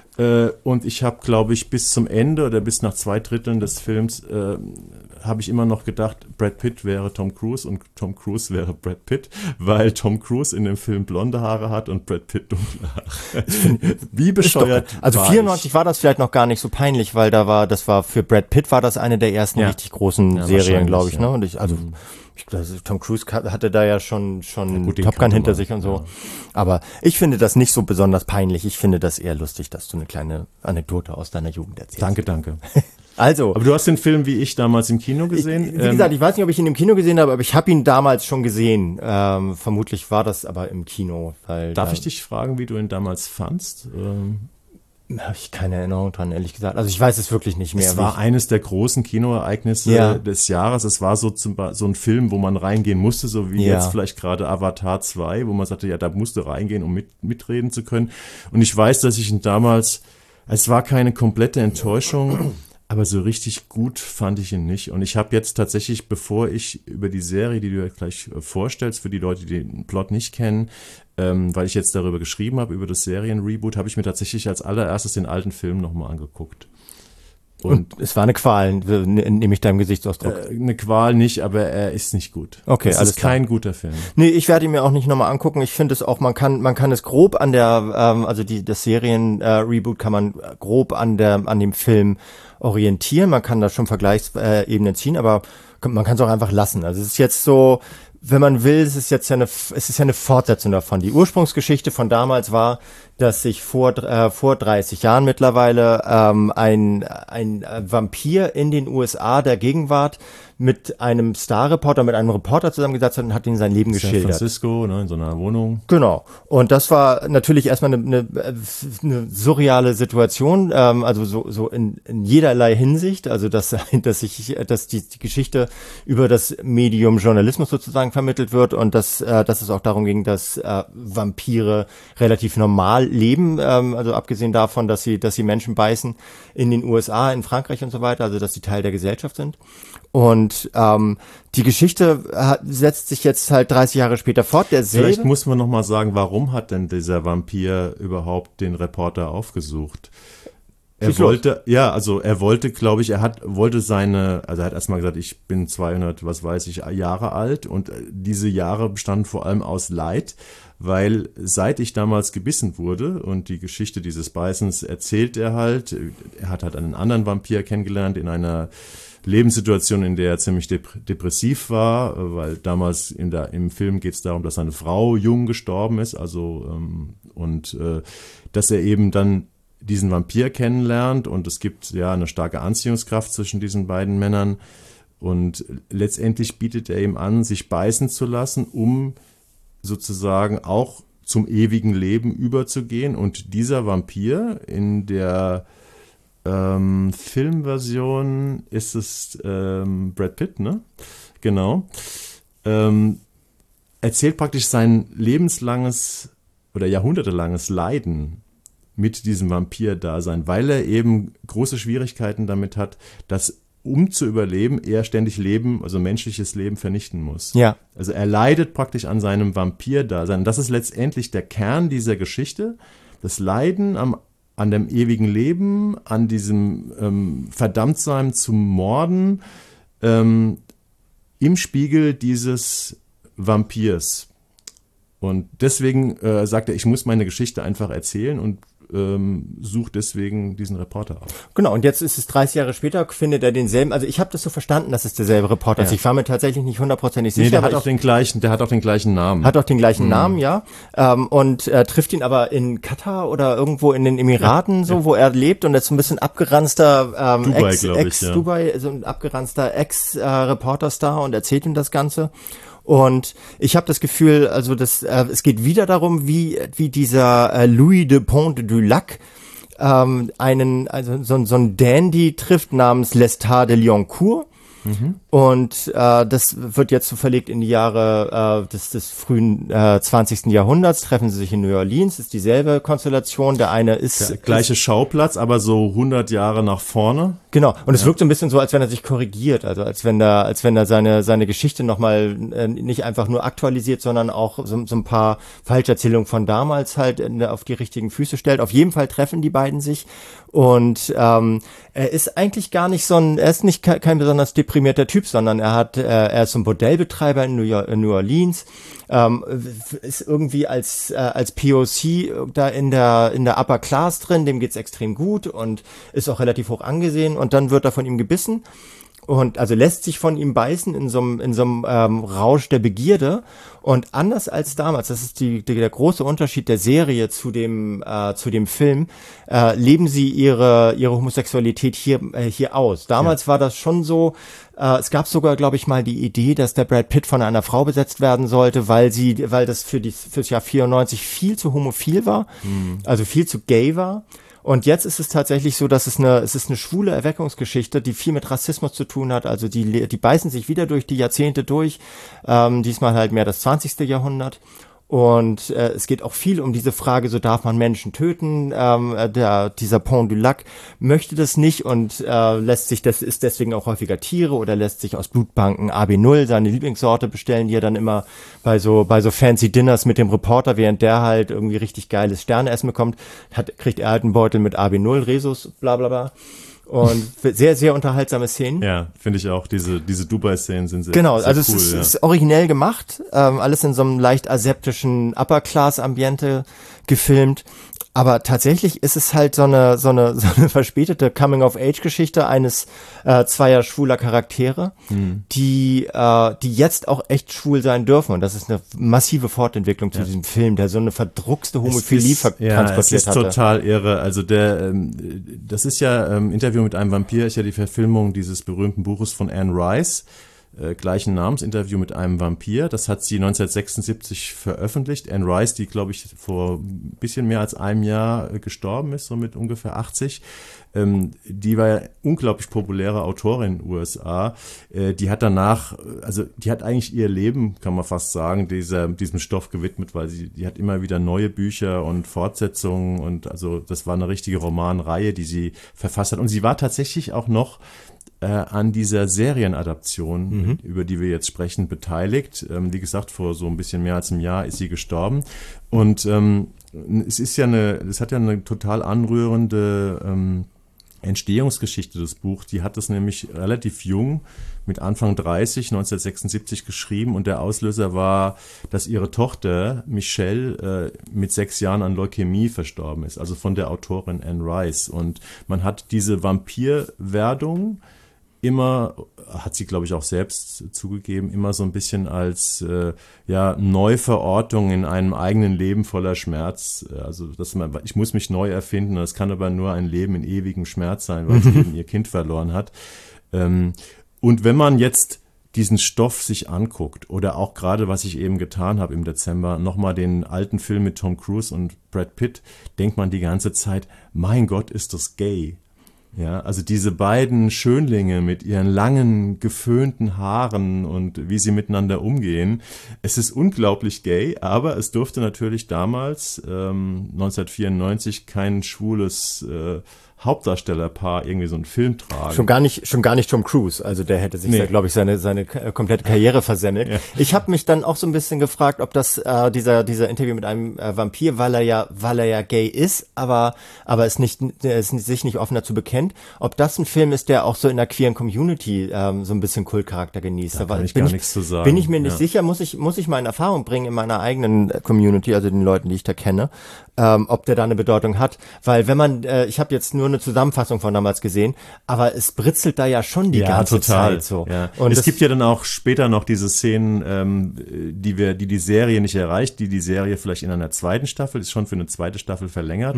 Und ich habe, glaube ich, bis zum Ende oder bis nach 2/3 des Films habe ich immer noch gedacht, Brad Pitt wäre Tom Cruise und Tom Cruise wäre Brad Pitt, weil Tom Cruise in dem Film blonde Haare hat und Brad Pitt dunkle Haare. Wie bescheuert. Also 94 war das vielleicht noch gar nicht so peinlich, weil das war für Brad Pitt war das eine der ersten richtig großen Serien, glaube ich. Ne? Und Tom Cruise hatte da ja schon Top Gun hinter sich und so. Ja. Aber ich finde das nicht so besonders peinlich. Ich finde das eher lustig, dass du eine kleine Anekdote aus deiner Jugend erzählst. Danke. Also. Aber du hast den Film wie ich damals im Kino gesehen? Wie gesagt, ich weiß nicht, ob ich ihn im Kino gesehen habe, aber ich habe ihn damals schon gesehen. Vermutlich war das aber im Kino. Darf ich dich fragen, wie du ihn damals fandst? Habe ich keine Erinnerung dran, ehrlich gesagt. Also ich weiß es wirklich nicht mehr. Es war eines der großen Kinoereignisse des Jahres. Es war so ein Film, wo man reingehen musste, so wie jetzt vielleicht gerade Avatar 2, wo man sagte, ja, da musst du reingehen, um mitreden zu können. Und ich weiß, dass ich ihn damals, es war keine komplette Enttäuschung, aber so richtig gut fand ich ihn nicht. Und ich habe jetzt tatsächlich, bevor ich über die Serie, die du gleich vorstellst, für die Leute, die den Plot nicht kennen, weil ich jetzt darüber geschrieben habe, über das Serien-Reboot, habe ich mir tatsächlich als allererstes den alten Film nochmal angeguckt. Und es war eine Qual, nehme ich deinem Gesichtsausdruck. Eine Qual nicht, aber er ist nicht gut. Okay, es ist kein guter Film. Nee, ich werde ihn mir auch nicht nochmal angucken. Ich finde es auch, man kann es grob an das Serien-Reboot kann man grob an dem Film orientieren. Man kann da schon Vergleichsebenen ziehen, aber man kann es auch einfach lassen. Also es ist jetzt so, wenn man will, es ist ja eine Fortsetzung davon. Die Ursprungsgeschichte von damals war, dass sich vor 30 Jahren mittlerweile ein Vampir in den USA der Gegenwart mit einem Reporter zusammengesetzt hat und hat ihm sein Leben geschildert. San Francisco, in so einer Wohnung. Genau. Und das war natürlich erstmal eine surreale Situation, also so in jederlei Hinsicht, also dass die Geschichte über das Medium Journalismus sozusagen sozusagen vermittelt wird und dass es auch darum ging, dass Vampire relativ normal leben, also abgesehen davon, dass sie Menschen beißen in den USA, in Frankreich und so weiter, also dass sie Teil der Gesellschaft sind. Und die Geschichte setzt sich jetzt halt 30 Jahre später fort. Vielleicht muss man noch mal sagen, warum hat denn dieser Vampir überhaupt den Reporter aufgesucht? Er wollte, glaube ich, er hat erstmal gesagt, ich bin 200, Jahre alt und diese Jahre bestanden vor allem aus Leid, weil seit ich damals gebissen wurde und die Geschichte dieses Beißens erzählt er hat halt einen anderen Vampir kennengelernt in einer Lebenssituation, in der er ziemlich depressiv war, weil damals im Film geht es darum, dass seine Frau jung gestorben ist, dass er eben dann diesen Vampir kennenlernt und es gibt ja eine starke Anziehungskraft zwischen diesen beiden Männern und letztendlich bietet er ihm an, sich beißen zu lassen, um sozusagen auch zum ewigen Leben überzugehen und dieser Vampir in der Filmversion ist es Brad Pitt, ne? Genau. Erzählt praktisch sein lebenslanges oder jahrhundertelanges Leiden mit diesem Vampir-Dasein, weil er eben große Schwierigkeiten damit hat, dass um zu überleben, er ständig menschliches Leben vernichten muss. Ja. Also er leidet praktisch an seinem Vampir-Dasein. Das ist letztendlich der Kern dieser Geschichte, das Leiden an dem ewigen Leben, an diesem Verdammtsein zum Morden im Spiegel dieses Vampirs. Und deswegen sagt er, ich muss meine Geschichte einfach erzählen und sucht deswegen diesen Reporter auf. Genau, und jetzt ist es 30 Jahre später, findet er denselben, also ich habe das so verstanden, dass es derselbe Reporter ist. Ich war mir tatsächlich nicht hundertprozentig sicher. Der hat auch den gleichen Namen. Hat auch den gleichen Namen, ja. Und trifft ihn aber in Katar oder irgendwo in den Emiraten, wo er lebt und ist so ein bisschen abgeranzter Dubai, so ein abgeranzter Ex-Reporter-Star und erzählt ihm das Ganze. Und ich habe das Gefühl, also es geht wieder darum, wie dieser Louis de Pont du Lac so ein Dandy trifft namens Lestat de Lioncourt. Und das wird jetzt so verlegt in die Jahre des frühen 20. Jahrhunderts, treffen sie sich in New Orleans, ist dieselbe Konstellation, der eine ist... Der gleiche Schauplatz, aber so 100 Jahre nach vorne. Genau, und es wirkt so ein bisschen so, als wenn er sich korrigiert, also als wenn er seine Geschichte nochmal nicht einfach nur aktualisiert, sondern auch so ein paar Falscherzählungen von damals halt auf die richtigen Füße stellt. Auf jeden Fall treffen die beiden sich und er ist eigentlich gar nicht er ist nicht kein besonders deprimierter Typ, sondern er ist so ein Bordellbetreiber in New Orleans, ist irgendwie als POC da in der Upper Class drin, dem geht's extrem gut und ist auch relativ hoch angesehen und dann wird er von ihm gebissen und also lässt sich von ihm beißen in so einem Rausch der Begierde und anders als damals, das ist der große Unterschied der Serie zu dem Film, leben sie ihre Homosexualität hier aus. Damals war das schon so, es gab sogar, glaube ich, mal die Idee, dass der Brad Pitt von einer Frau besetzt werden sollte, weil das fürs Jahr 94 viel zu homophil war, also viel zu gay war. Und jetzt ist es tatsächlich so, dass es ist eine schwule Erweckungsgeschichte, die viel mit Rassismus zu tun hat. Also die beißen sich wieder durch die Jahrzehnte durch. Diesmal halt mehr das 20. Jahrhundert. Und es geht auch viel um diese Frage, so darf man Menschen töten. Dieser Pont du Lac möchte das nicht und ist deswegen auch häufiger Tiere oder lässt sich aus Blutbanken AB0, seine Lieblingssorte, bestellen, die er dann immer bei so fancy Dinners mit dem Reporter, während der halt irgendwie richtig geiles Sterneessen bekommt, kriegt er halt einen Beutel mit AB0, Rhesus, bla bla bla. Und sehr, sehr unterhaltsame Szenen. Ja, finde ich auch. Diese Dubai-Szenen sind sehr, genau, sehr also cool. Es ist originell gemacht, alles in so einem leicht aseptischen Upper-Class-Ambiente gefilmt. Aber tatsächlich ist es halt so eine verspätete Coming-of-Age-Geschichte eines zweier schwuler Charaktere, die jetzt auch echt schwul sein dürfen. Und das ist eine massive Fortentwicklung zu diesem Film, der so eine verdruckste Homophilie transportiert hatte. Es ist total irre. Also das ist ja Interview mit einem Vampir, ist ja die Verfilmung dieses berühmten Buches von Anne Rice, gleichen Namensinterview mit einem Vampir. Das hat sie 1976 veröffentlicht. Anne Rice, die, glaube ich, vor ein bisschen mehr als einem Jahr gestorben ist, so mit ungefähr 80. Die war ja unglaublich populäre Autorin in den USA. Die hat danach, also die hat eigentlich ihr Leben, kann man fast sagen, diesem Stoff gewidmet, weil die hat immer wieder neue Bücher und Fortsetzungen und also das war eine richtige Romanreihe, die sie verfasst hat. Und sie war tatsächlich auch noch an dieser Serienadaption, über die wir jetzt sprechen, beteiligt. Wie gesagt, vor so ein bisschen mehr als einem Jahr ist sie gestorben. Und es hat ja eine total anrührende Entstehungsgeschichte, das Buch. Die hat es nämlich relativ jung, mit Anfang 30, 1976 geschrieben und der Auslöser war, dass ihre Tochter Michelle mit 6 Jahren an Leukämie verstorben ist, also von der Autorin Anne Rice. Und man hat diese Vampirwerdung immer, hat sie glaube ich auch selbst zugegeben, immer so ein bisschen als Neuverortung in einem eigenen Leben voller Schmerz. Also ich muss mich neu erfinden, das kann aber nur ein Leben in ewigem Schmerz sein, weil sie eben ihr Kind verloren hat. Und wenn man jetzt diesen Stoff sich anguckt oder auch gerade, was ich eben getan habe im Dezember, nochmal den alten Film mit Tom Cruise und Brad Pitt, denkt man die ganze Zeit, mein Gott, ist das gay. Ja, also diese beiden Schönlinge mit ihren langen, geföhnten Haaren und wie sie miteinander umgehen. Es ist unglaublich gay, aber es durfte natürlich damals, 1994, kein schwules Hauptdarstellerpaar irgendwie so einen Film tragen. Schon gar nicht Tom Cruise. Also der hätte sich, glaube ich, seine komplette Karriere versemmelt. Ja. Ich habe mich dann auch so ein bisschen gefragt, ob das dieser Interview mit einem Vampir, weil er ja gay ist, aber es sich nicht offen dazu bekennt, ob das ein Film ist, der auch so in der queeren Community so ein bisschen Kultcharakter genießt. Da kann ich gar nichts zu sagen. Bin ich mir nicht sicher, muss ich mal in Erfahrung bringen in meiner eigenen Community, also den Leuten, die ich da kenne, ob der da eine Bedeutung hat. Weil wenn man, ich habe jetzt nur eine Zusammenfassung von damals gesehen, aber es britzelt da ja schon die ganze Zeit so. Ja. Und es gibt ja dann auch später noch diese Szenen, die Serie nicht erreicht, die Serie vielleicht in einer zweiten Staffel, ist schon für eine zweite Staffel verlängert,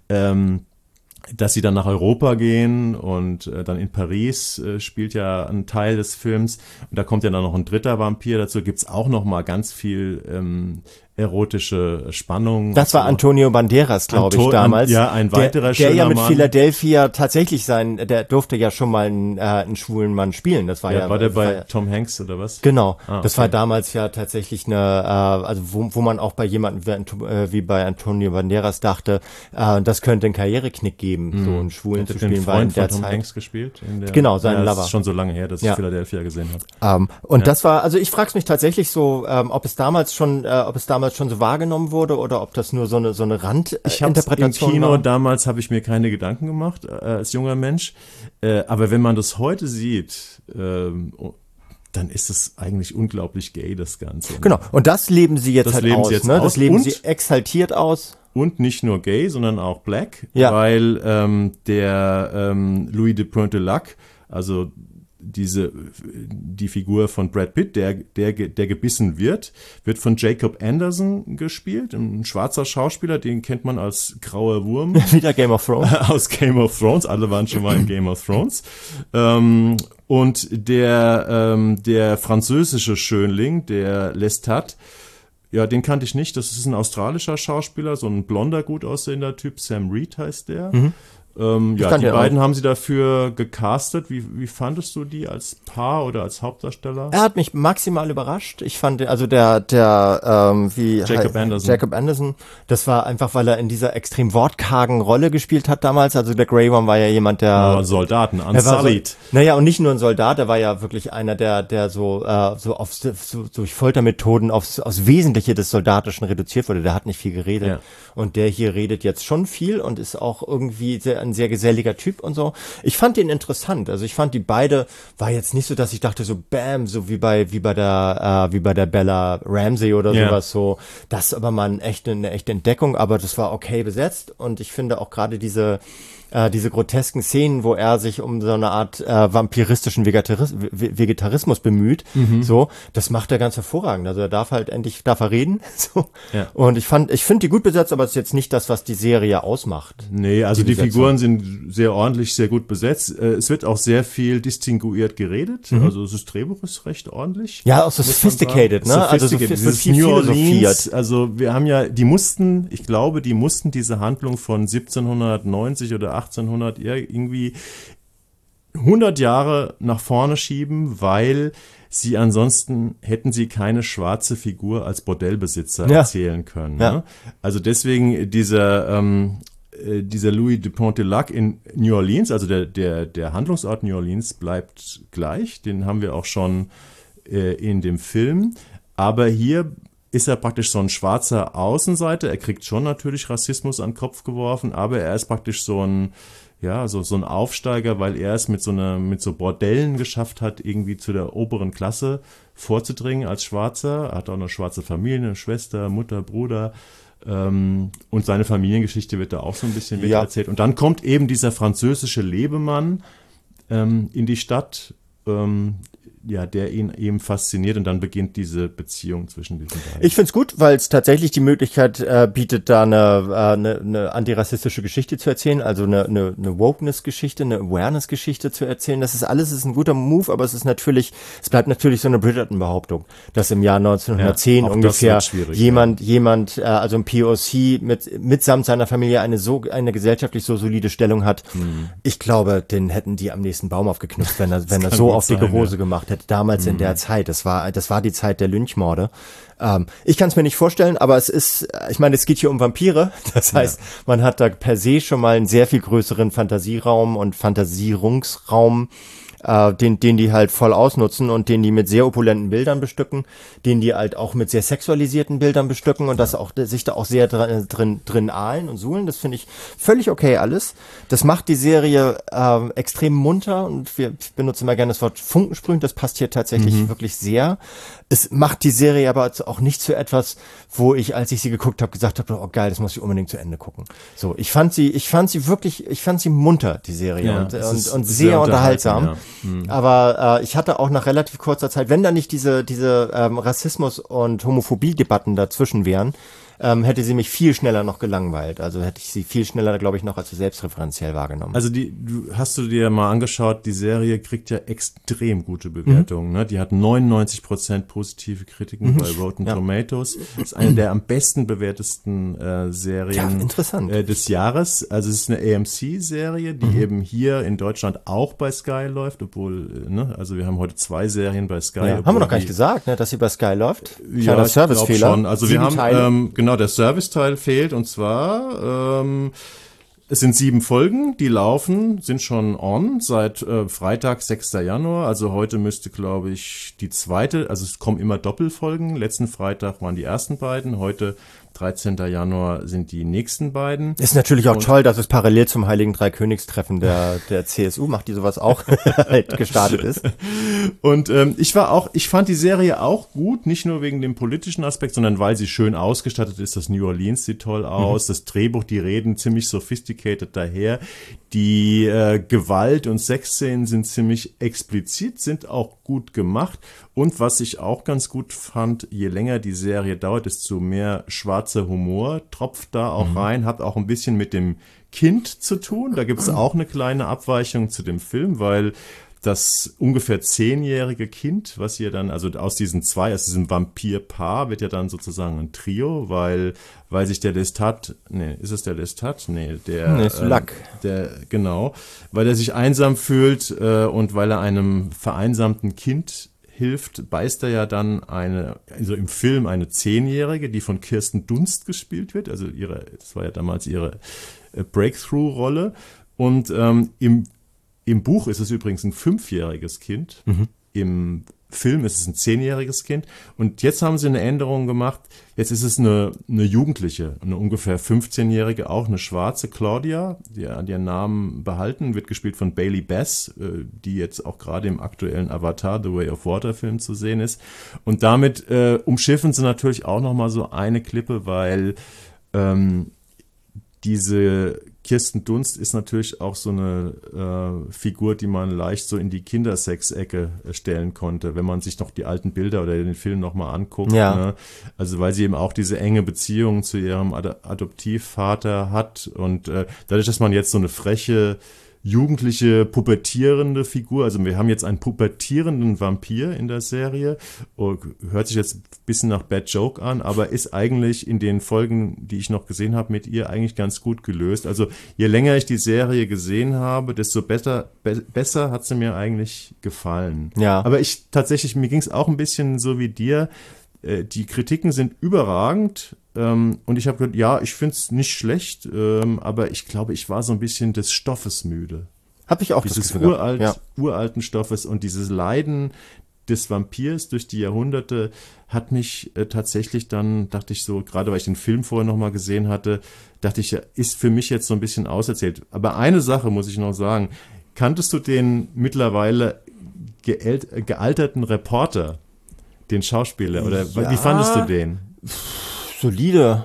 dass sie dann nach Europa gehen und dann in Paris spielt ja ein Teil des Films und da kommt ja dann noch ein dritter Vampir dazu, gibt's auch noch mal ganz viel erotische Spannung. Das war Antonio Banderas, glaube ich, damals. Ja, ein weiterer schöner Mann. Der ja mit Mann. Philadelphia tatsächlich der durfte ja schon mal einen schwulen Mann spielen. Das war war der bei Tom Hanks oder was? Genau. Das war damals ja tatsächlich also wo man auch bei jemandem wie bei Antonio Banderas dachte, das könnte einen Karriereknick geben, so einen Schwulen zu spielen. War in der Tom Hanks gespielt? Genau, seinen Lover. Das ist schon so lange her, dass ich Philadelphia gesehen habe. Das war, also ich frage mich tatsächlich so, ob es damals schon so wahrgenommen wurde oder ob das nur so eine Randinterpretation war. Im Kino war. damals habe ich mir keine Gedanken gemacht als junger Mensch. Aber wenn man das heute sieht, dann ist es eigentlich unglaublich gay, das Ganze. Genau. Und das leben sie jetzt aus. Das leben sie exaltiert aus. Und nicht nur gay, sondern auch black, weil der Louis de Pointe-Lac, also die Figur von Brad Pitt, der gebissen wird von Jacob Anderson gespielt, ein schwarzer Schauspieler, den kennt man als grauer Wurm. Wieder Game of Thrones. Aus Game of Thrones, alle waren schon mal in Game of Thrones. Und der französische Schönling, der Lestat, ja, den kannte ich nicht, das ist ein australischer Schauspieler, so ein blonder, gut aussehender Typ, Sam Reed heißt der. Die beiden haben sie dafür gecastet. Wie fandest du die als Paar oder als Hauptdarsteller? Er hat mich maximal überrascht. Ich fand, also Jacob Anderson, das war einfach, weil er in dieser extrem wortkargen Rolle gespielt hat damals. Also der Grey Worm war ja jemand, der... ein Soldat, ein Unsullied. Und nicht nur ein Soldat, er war ja wirklich einer, der so durch Foltermethoden aufs Wesentliche des Soldatischen reduziert wurde. Der hat nicht viel geredet. Ja. Und der hier redet jetzt schon viel und ist auch irgendwie ein sehr geselliger Typ und so. Ich fand ihn interessant. Also ich fand die beide, war jetzt nicht so, dass ich dachte so bam, so wie bei der Bella Ramsey oder sowas so. Das ist aber mal eine echte Entdeckung, aber das war okay besetzt und ich finde auch gerade diese diese grotesken Szenen, wo er sich um so eine Art vampiristischen Vegetarismus bemüht, so, das macht er ganz hervorragend. Also er darf er reden, so. Ja. Und ich finde die gut besetzt, aber es ist jetzt nicht das, was die Serie ausmacht. Nee, also die Figuren sind sehr ordentlich, sehr gut besetzt. Es wird auch sehr viel distinguiert geredet, also das Drehbuch ist recht ordentlich. Ja, auch so sophisticated, ne? Also so viel New Orleans, also wir haben ja, die mussten diese Handlung von 1790 oder 1800 irgendwie 100 Jahre nach vorne schieben, weil hätten sie keine schwarze Figur als Bordellbesitzer erzählen können. Ja. Ne? Also deswegen dieser Louis de Pontelac in New Orleans, also der Handlungsort New Orleans bleibt gleich, den haben wir auch schon in dem Film, aber hier ist er praktisch so ein schwarzer Außenseiter. Er kriegt schon natürlich Rassismus an den Kopf geworfen, aber er ist praktisch so ein Aufsteiger, weil er es mit so Bordellen geschafft hat, irgendwie zu der oberen Klasse vorzudringen als Schwarzer. Er hat auch eine schwarze Familie, eine Schwester, Mutter, Bruder. Und seine Familiengeschichte wird da auch so ein bisschen erzählt. Und dann kommt eben dieser französische Lebemann in die Stadt, der ihn eben fasziniert, und dann beginnt diese Beziehung zwischen diesen beiden. Ich find's gut, weil es tatsächlich die Möglichkeit bietet, da eine antirassistische Geschichte zu erzählen, also eine Wokeness-Geschichte, eine Awareness-Geschichte zu erzählen. Das ist ein guter Move, aber es bleibt natürlich so eine Bridgerton-Behauptung, dass im Jahr 1910 ungefähr jemand, also ein POC mitsamt seiner Familie eine gesellschaftlich so solide Stellung hat. Ich glaube, den hätten die am nächsten Baum aufgeknüpft, wenn er so auf dicke Hose gemacht hätte, damals in der Zeit. Das war die Zeit der Lynchmorde. Ich kann es mir nicht vorstellen, aber es geht hier um Vampire. Das heißt, man hat da per se schon mal einen sehr viel größeren Fantasieraum und Fantasierungsraum, den die halt voll ausnutzen und den die mit sehr opulenten Bildern bestücken, den die halt auch mit sehr sexualisierten Bildern bestücken und das auch sich da auch sehr drin ahlen und suhlen. Das finde ich völlig okay alles. Das macht die Serie extrem munter, und ich benutze immer gerne das Wort funkensprühend. Das passt hier tatsächlich wirklich sehr. Es macht die Serie aber auch nicht zu etwas, wo ich, als ich sie geguckt habe, gesagt habe, oh geil, das muss ich unbedingt zu Ende gucken. So, ich fand sie munter, die Serie, und sehr unterhaltsam. Ja. Aber ich hatte auch nach relativ kurzer Zeit, wenn da nicht diese Rassismus- und Homophobie-Debatten dazwischen wären, hätte sie mich viel schneller noch gelangweilt. Also hätte ich sie viel schneller, glaube ich, noch als selbstreferenziell wahrgenommen. Also hast du dir mal angeschaut, die Serie kriegt ja extrem gute Bewertungen. Ne? Die hat 99% positive Kritiken bei Rotten Tomatoes. Das ist eine der am besten bewertesten Serien des Jahres. Also es ist eine AMC-Serie, die eben hier in Deutschland auch bei Sky läuft, obwohl, also wir haben heute 2 Serien bei Sky. Ja, haben wir noch gar nicht gesagt, ne, dass sie bei Sky läuft? Kleiner Servicefehler. Schon. Also wir haben, der Serviceteil fehlt, und zwar es sind 7 Folgen, die sind schon on seit Freitag, 6. Januar. Also heute müsste, glaube ich, die zweite, also es kommen immer Doppelfolgen. Letzten Freitag waren die ersten beiden, heute 13. Januar sind die nächsten beiden. Ist natürlich auch toll, dass es parallel zum Heiligen Dreikönigstreffen der CSU macht, die sowas auch halt gestartet ist. Und ich fand die Serie auch gut, nicht nur wegen dem politischen Aspekt, sondern weil sie schön ausgestattet ist. Das New Orleans sieht toll aus, das Drehbuch, die reden ziemlich sophisticated daher. Die Gewalt- und Sexszenen sind ziemlich explizit, sind auch gut gemacht. Und was ich auch ganz gut fand, je länger die Serie dauert, desto mehr schwarzer Humor tropft da auch rein, hat auch ein bisschen mit dem Kind zu tun. Da gibt es auch eine kleine Abweichung zu dem Film, weil das ungefähr 10-jährige Kind, was hier dann, also aus diesen diesem Vampirpaar wird ja dann sozusagen ein Trio, weil sich der Lestat, ist es der Lestat? Ist Luck. Genau, weil er sich einsam fühlt und weil er einem vereinsamten Kind hilft, beißt er ja dann also im Film eine 10-Jährige, die von Kirsten Dunst gespielt wird, also das war ja damals ihre Breakthrough-Rolle, und im Buch ist es übrigens ein 5-jähriges Kind, im Film ist es ein 10-jähriges Kind, und jetzt haben sie eine Änderung gemacht, jetzt ist es eine Jugendliche, eine ungefähr 15-jährige, auch eine schwarze, Claudia, die hat ihren Namen behalten, wird gespielt von Bailey Bass, die jetzt auch gerade im aktuellen Avatar, The Way of Water Film zu sehen ist, und damit umschiffen sie natürlich auch nochmal so eine Klippe, weil diese Kirsten Dunst ist natürlich auch so eine Figur, die man leicht so in die Kindersex-Ecke stellen konnte, wenn man sich noch die alten Bilder oder den Film nochmal anguckt. Ja. Ne? Also weil sie eben auch diese enge Beziehung zu ihrem Adoptivvater hat und dadurch, dass man jetzt so eine freche, jugendliche, pubertierende Figur, also wir haben jetzt einen pubertierenden Vampir in der Serie, hört sich jetzt ein bisschen nach Bad Joke an, aber ist eigentlich in den Folgen, die ich noch gesehen habe mit ihr, eigentlich ganz gut gelöst. Also je länger ich die Serie gesehen habe, desto besser hat sie mir eigentlich gefallen. Ja. Aber mir ging es auch ein bisschen so wie dir, die Kritiken sind überragend und ich habe gehört, ja, ich finde es nicht schlecht, aber ich glaube, ich war so ein bisschen des Stoffes müde. Habe ich auch dieses das Gefühl uralten Stoffes und dieses Leiden des Vampirs durch die Jahrhunderte hat mich tatsächlich dann, dachte ich so, gerade weil ich den Film vorher nochmal gesehen hatte, dachte ich, ist für mich jetzt so ein bisschen auserzählt. Aber eine Sache muss ich noch sagen, kanntest du den mittlerweile gealterten Reporter, den Schauspieler, oder wie fandest du den? Solide.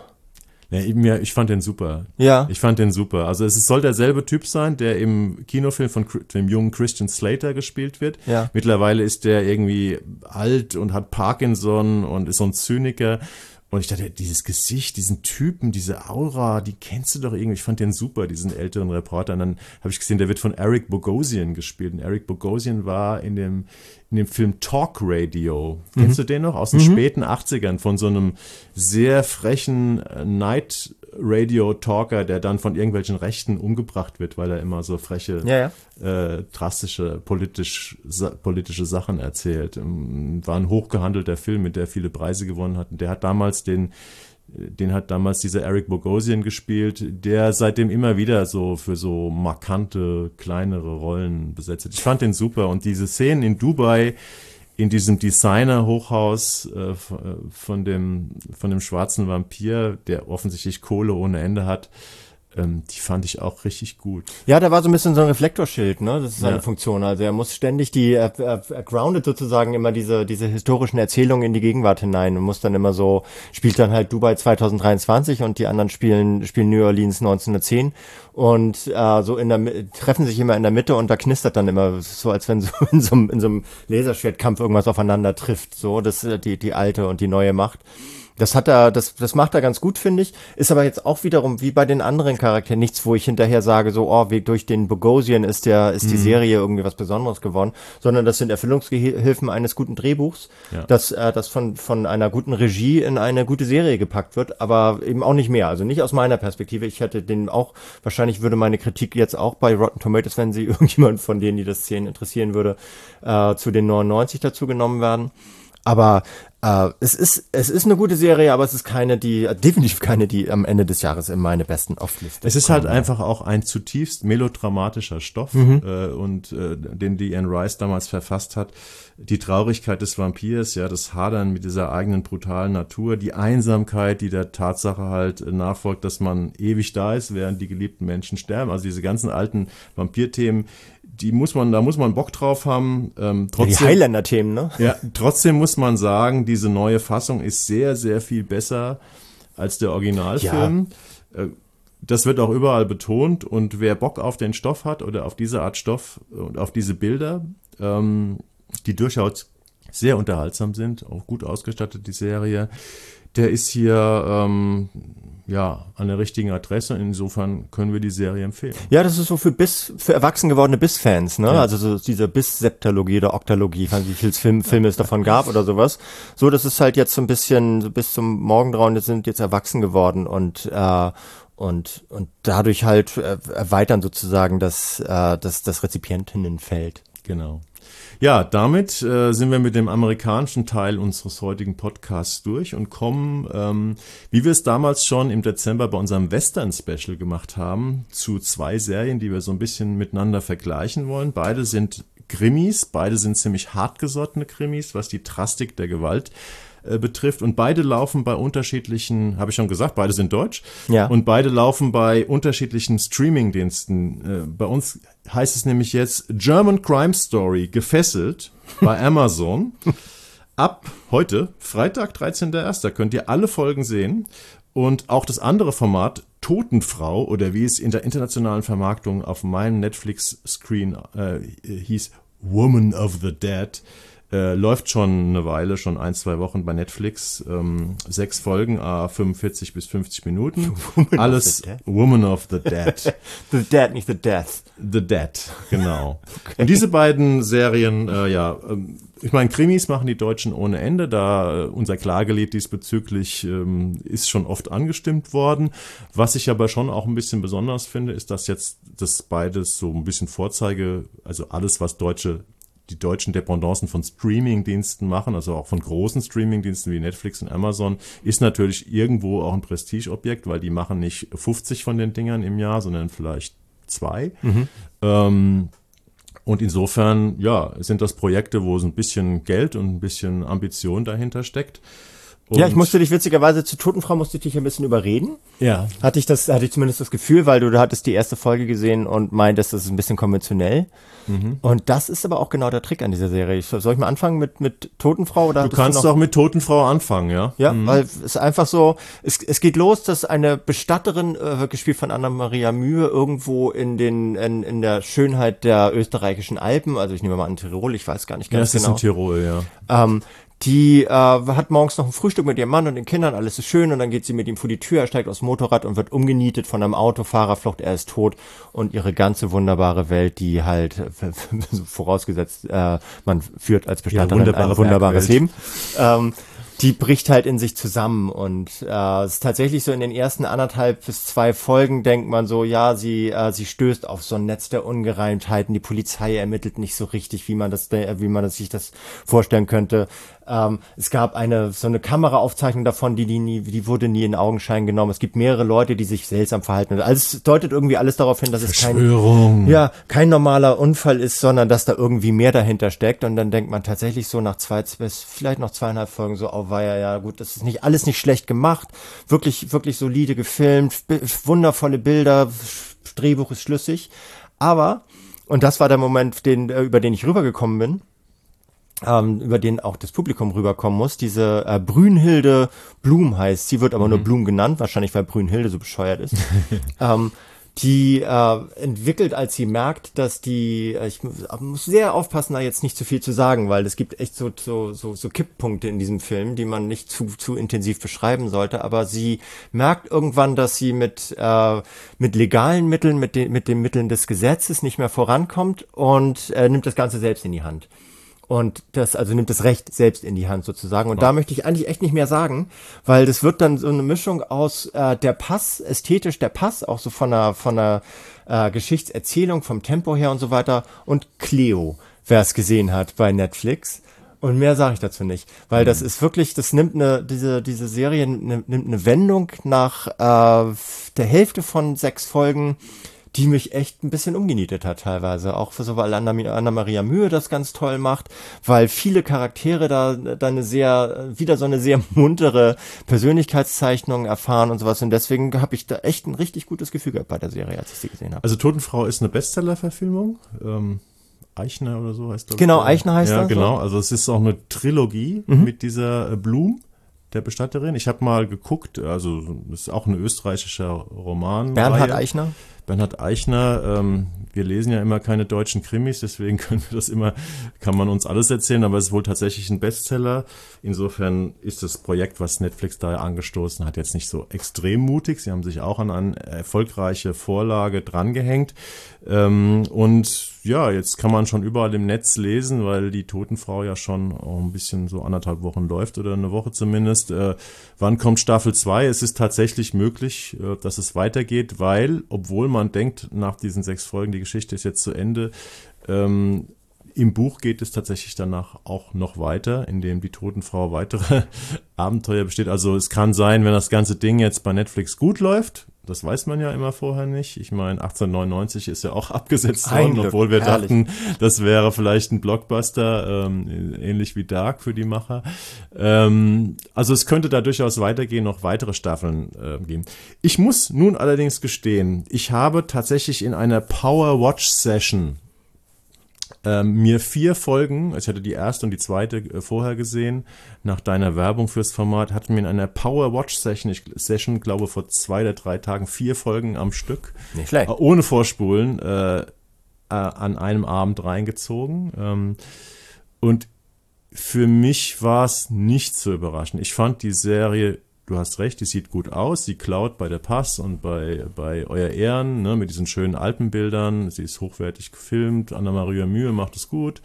Ja, ich fand den super. Ja. Ich fand den super. Also es soll derselbe Typ sein, der im Kinofilm von dem jungen Christian Slater gespielt wird. Ja. Mittlerweile ist der irgendwie alt und hat Parkinson und ist so ein Zyniker. Und ich dachte, dieses Gesicht, diesen Typen, diese Aura, die kennst du doch irgendwie. Ich fand den super, diesen älteren Reporter. Und dann habe ich gesehen, der wird von Eric Bogosian gespielt. Und Eric Bogosian war in dem Film Talk Radio. Kennst du den noch? Aus den späten 80ern, von so einem sehr frechen Night Radio Talker, der dann von irgendwelchen Rechten umgebracht wird, weil er immer so freche, drastische politische Sachen erzählt. War ein hochgehandelter Film, mit der viele Preise gewonnen hat. Und der hat damals den hat damals dieser Eric Bogosian gespielt, der seitdem immer wieder so für so markante, kleinere Rollen besetzt hat. Ich fand den super. Und diese Szenen in Dubai, in diesem Designer-Hochhaus von dem schwarzen Vampir, der offensichtlich Kohle ohne Ende hat, die fand ich auch richtig gut. Ja, da war so ein bisschen so ein Reflektorschild, ne? Das ist seine Funktion. Also er muss ständig er groundet sozusagen immer diese historischen Erzählungen in die Gegenwart hinein und muss dann immer so, spielt dann halt Dubai 2023 und die anderen spielen New Orleans 1910 und so treffen sich immer in der Mitte und da knistert dann immer so, als wenn so in so einem Laserschwertkampf irgendwas aufeinander trifft. So, das die alte und die neue Macht. Das macht er ganz gut, finde ich. Ist aber jetzt auch wiederum, wie bei den anderen Charakteren, nichts, wo ich hinterher sage, so, wie durch den Bogosian ist die Serie irgendwie was Besonderes geworden, sondern das sind Erfüllungsgehilfen eines guten Drehbuchs, das von einer guten Regie in eine gute Serie gepackt wird, aber eben auch nicht mehr. Also nicht aus meiner Perspektive. Ich hätte wahrscheinlich würde meine Kritik jetzt auch bei Rotten Tomatoes, wenn sie irgendjemand von denen, die das Szenen interessieren würde, zu den 99 dazu genommen werden. Aber es ist eine gute Serie, aber es ist definitiv keine, die am Ende des Jahres in meine besten Off-Liste. Es ist halt einfach auch ein zutiefst melodramatischer Stoff den Anne Rice damals verfasst hat. Die Traurigkeit des Vampirs, ja, das Hadern mit dieser eigenen brutalen Natur, die Einsamkeit, die der Tatsache halt nachfolgt, dass man ewig da ist, während die geliebten Menschen sterben. Also diese ganzen alten Vampirthemen, da muss man Bock drauf haben. Trotzdem, die Highlander-Themen, ne? Ja, trotzdem muss man sagen, diese neue Fassung ist sehr, sehr viel besser als der Originalfilm. Ja. Das wird auch überall betont und wer Bock auf den Stoff hat oder auf diese Art Stoff und auf diese Bilder, die durchaus sehr unterhaltsam sind, auch gut ausgestattet, die Serie, der ist hier an der richtigen Adresse. Insofern können wir die Serie empfehlen. Ja, das ist so für erwachsen gewordene Biss-Fans, ne? Ja. Also so diese Biss-Septalogie oder Oktalogie, ich weiß nicht, wie viele Filme es davon gab oder sowas. So, das ist halt jetzt so ein bisschen so bis zum Morgengrauen, sind jetzt erwachsen geworden und dadurch halt erweitern sozusagen das Rezipientinnenfeld. Genau. Ja, damit sind wir mit dem amerikanischen Teil unseres heutigen Podcasts durch und kommen, wie wir es damals schon im Dezember bei unserem Western-Special gemacht haben, zu 2 Serien, die wir so ein bisschen miteinander vergleichen wollen. Beide sind Krimis, beide sind ziemlich hartgesottene Krimis, was die Drastik der Gewalt betrifft. Und beide laufen bei unterschiedlichen, habe ich schon gesagt, beide sind deutsch. Ja. Und beide laufen bei unterschiedlichen Streaming-Diensten. Bei uns heißt es nämlich jetzt German Crime Story gefesselt bei Amazon. Ab heute, Freitag, 13.01. könnt ihr alle Folgen sehen. Und auch das andere Format, Totenfrau, oder wie es in der internationalen Vermarktung auf meinem Netflix-Screen hieß, Woman of the Dead, läuft schon eine Weile, schon 1-2 Wochen bei Netflix. 6 Folgen, 45 bis 50 Minuten. Alles Woman of the Dead. The Dead, nicht The Death. The Dead, genau. Okay. Und diese beiden Serien, ich meine, Krimis machen die Deutschen ohne Ende, da unser Klagelied diesbezüglich ist schon oft angestimmt worden. Was ich aber schon auch ein bisschen besonders finde, ist, dass jetzt das beides so ein bisschen Vorzeige, also alles, was die deutschen Dependancen von Streamingdiensten machen, also auch von großen Streamingdiensten wie Netflix und Amazon, ist natürlich irgendwo auch ein Prestigeobjekt, weil die machen nicht 50 von den Dingern im Jahr, sondern vielleicht 2. Und insofern, sind das Projekte, wo so ein bisschen Geld und ein bisschen Ambition dahinter steckt. Und ich musste dich witzigerweise zu Totenfrau musste ich dich ein bisschen überreden. Ja. Hatte ich zumindest das Gefühl, weil du hattest die erste Folge gesehen und meintest, das ist ein bisschen konventionell. Und das ist aber auch genau der Trick an dieser Serie. Soll ich mal anfangen mit Totenfrau? Oder du kannst doch mit Totenfrau anfangen, ja? Ja, weil es ist einfach so, es geht los, dass eine Bestatterin, wird gespielt von Anna-Maria Mühe, irgendwo in der Schönheit der österreichischen Alpen, also ich nehme mal an Tirol, ich weiß gar nicht ganz genau. Ja, das ist in Tirol, ja. Die hat morgens noch ein Frühstück mit ihrem Mann und den Kindern, alles ist schön, und dann geht sie mit ihm vor die Tür, er steigt aufs Motorrad und wird umgenietet von einem Autofahrerflucht, er ist tot, und ihre ganze wunderbare Welt, die halt, vorausgesetzt, man führt als Bestatterin ein wunderbares Leben, die bricht halt in sich zusammen, und es ist tatsächlich so, in den ersten 1,5 bis 2 Folgen denkt man so, sie stößt auf so ein Netz der Ungereimtheiten, die Polizei ermittelt nicht so richtig, wie man sich das vorstellen könnte. Es gab so eine Kameraaufzeichnung davon, die wurde nie in Augenschein genommen. Es gibt mehrere Leute, die sich seltsam verhalten. Also es deutet irgendwie alles darauf hin, dass es kein normaler Unfall ist, sondern dass da irgendwie mehr dahinter steckt. Und dann denkt man tatsächlich so nach 2 bis vielleicht noch 2,5 Folgen so, oh weia, ja gut, das ist alles nicht schlecht gemacht. Wirklich, wirklich solide gefilmt, wundervolle Bilder, Drehbuch ist schlüssig. Aber, und das war der Moment, über den ich rübergekommen bin, über den auch das Publikum rüberkommen muss. Diese Brünnhilde Blum heißt, sie wird aber nur Blum genannt, wahrscheinlich weil Brünnhilde so bescheuert ist. Die entwickelt, als sie merkt, dass ich muss sehr aufpassen, da jetzt nicht zu viel zu sagen, weil es gibt echt so Kipppunkte in diesem Film, die man nicht zu intensiv beschreiben sollte, aber sie merkt irgendwann, dass sie mit legalen Mitteln, mit den Mitteln des Gesetzes nicht mehr vorankommt, und nimmt das Ganze selbst in die Hand. Und nimmt das Recht selbst in die Hand sozusagen. Und da möchte ich eigentlich echt nicht mehr sagen, weil das wird dann so eine Mischung aus ästhetisch der Pass, auch so von einer Geschichtserzählung, vom Tempo her und so weiter, und Cleo, wer es gesehen hat bei Netflix. Und mehr sage ich dazu nicht, weil das ist wirklich, diese Serie nimmt eine Wendung nach der Hälfte von 6 Folgen, die mich echt ein bisschen umgenietet hat teilweise. Auch weil Anna-Maria Mühe das ganz toll macht, weil viele Charaktere da wieder so eine sehr muntere Persönlichkeitszeichnung erfahren und sowas. Und deswegen habe ich da echt ein richtig gutes Gefühl gehabt bei der Serie, als ich sie gesehen habe. Also Totenfrau ist eine Bestseller-Verfilmung. Eichner oder so heißt das. Genau, Eichner heißt das. Ja, genau. Also es ist auch eine Trilogie mit dieser Blum, der Bestatterin. Ich habe mal geguckt, also das ist auch ein österreichischer Roman. Bernhard Eichner. Wir lesen ja immer keine deutschen Krimis, deswegen kann man uns alles erzählen, aber es ist wohl tatsächlich ein Bestseller. Insofern ist das Projekt, was Netflix da angestoßen hat, jetzt nicht so extrem mutig. Sie haben sich auch an eine erfolgreiche Vorlage drangehängt. Und ja, jetzt kann man schon überall im Netz lesen, weil die Totenfrau ja schon auch ein bisschen so 1,5 Wochen läuft oder eine Woche zumindest. Wann kommt Staffel 2? Es ist tatsächlich möglich, dass es weitergeht, weil, obwohl man denkt, nach diesen 6 Folgen, die Geschichte ist jetzt zu Ende, im Buch geht es tatsächlich danach auch noch weiter, indem die Totenfrau weitere Abenteuer besteht. Also es kann sein, wenn das ganze Ding jetzt bei Netflix gut läuft, das weiß man ja immer vorher nicht. Ich meine, 1899 ist ja auch abgesetzt worden, obwohl wir dachten, das wäre vielleicht ein Blockbuster, ähnlich wie Dark für die Macher. Also es könnte da durchaus weitergehen, noch weitere Staffeln geben. Ich muss nun allerdings gestehen, ich habe tatsächlich in einer Power Watch Session mir 4 Folgen, also ich hatte die erste und die zweite vorher gesehen, nach deiner Werbung fürs Format, hatten mir in einer Power-Watch-Session, glaube vor 2 oder 3 Tagen 4 Folgen am Stück, Nicht schlecht. Ohne Vorspulen, an einem Abend reingezogen. Und für mich war es nicht so überraschend. Ich fand die Serie, du hast recht, die sieht gut aus. Sie klaut bei der Pass und bei Euer Ehren, ne, mit diesen schönen Alpenbildern. Sie ist hochwertig gefilmt. Anna-Maria Mühe macht es gut.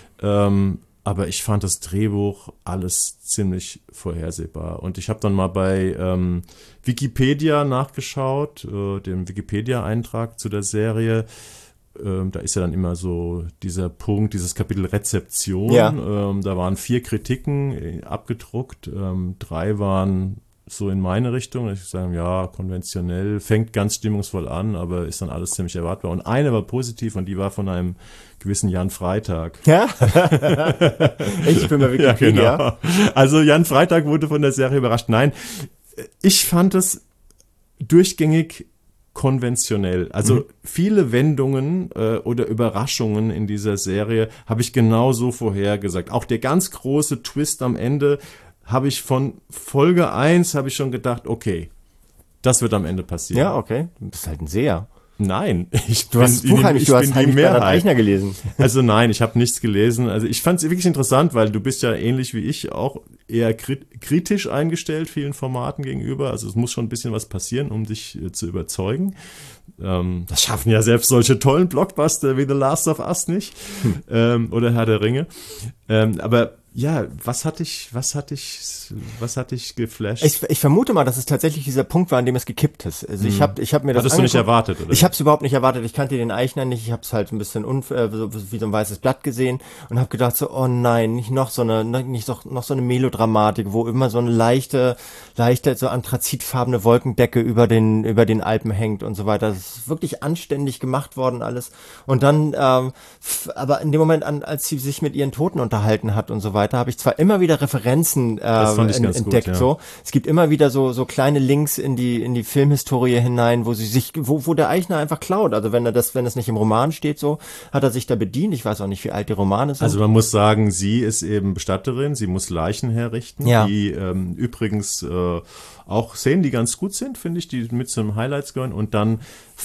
Aber ich fand das Drehbuch alles ziemlich vorhersehbar. Und ich habe dann mal bei Wikipedia nachgeschaut, dem Wikipedia-Eintrag zu der Serie. Da ist ja dann immer so dieser Punkt, dieses Kapitel Rezeption. Ja. Da waren 4 Kritiken abgedruckt. 3 waren so in meine Richtung. Ich sage, ja, konventionell, fängt ganz stimmungsvoll an, aber ist dann alles ziemlich erwartbar. Und eine war positiv und die war von einem gewissen Jan Freitag. Ja? Ich bin mal Wikipedia. Ja, genau. Also Jan Freitag wurde von der Serie überrascht. Nein, ich fand es durchgängig konventionell. Also viele Wendungen oder Überraschungen in dieser Serie habe ich genauso vorhergesagt. Auch der ganz große Twist am Ende habe ich von Folge 1 habe ich schon gedacht, okay, das wird am Ende passieren. Ja, okay. Du bist halt ein Seher. Nein, Du hast das Buch heimlich, du hast heimlich Bernhard Eichner gelesen. Also nein, ich habe nichts gelesen. Also ich fand es wirklich interessant, weil du bist ja ähnlich wie ich auch eher kritisch eingestellt vielen Formaten gegenüber. Also es muss schon ein bisschen was passieren, um dich zu überzeugen. Das schaffen ja selbst solche tollen Blockbuster wie The Last of Us nicht oder Herr der Ringe. Aber ja, was hat dich geflasht? Ich vermute mal, dass es tatsächlich dieser Punkt war, an dem es gekippt ist. Also ich hab mir das Hattest du nicht erwartet, oder? Ich habe es überhaupt nicht erwartet. Ich kannte den Eichner nicht. Ich habe es halt ein bisschen wie so ein weißes Blatt gesehen und habe gedacht so, oh nein, nicht noch so eine Melodramatik, wo immer so eine leichte so anthrazitfarbene Wolkendecke über den Alpen hängt und so weiter. Das ist wirklich anständig gemacht worden alles. Und dann, aber in dem Moment, als sie sich mit ihren Toten unterhalten hat und so weiter, habe ich zwar immer wieder Referenzen entdeckt. Gut, ja. So, es gibt immer wieder so kleine Links in die Filmhistorie hinein, wo der Eichner einfach klaut. Also wenn es nicht im Roman steht, so hat er sich da bedient. Ich weiß auch nicht, wie alt die Romane sind. Also man muss sagen, sie ist eben Bestatterin, sie muss Leichen herrichten, ja. Die übrigens auch Szenen, die ganz gut sind, finde ich, die mit zu den Highlights gehören. Und dann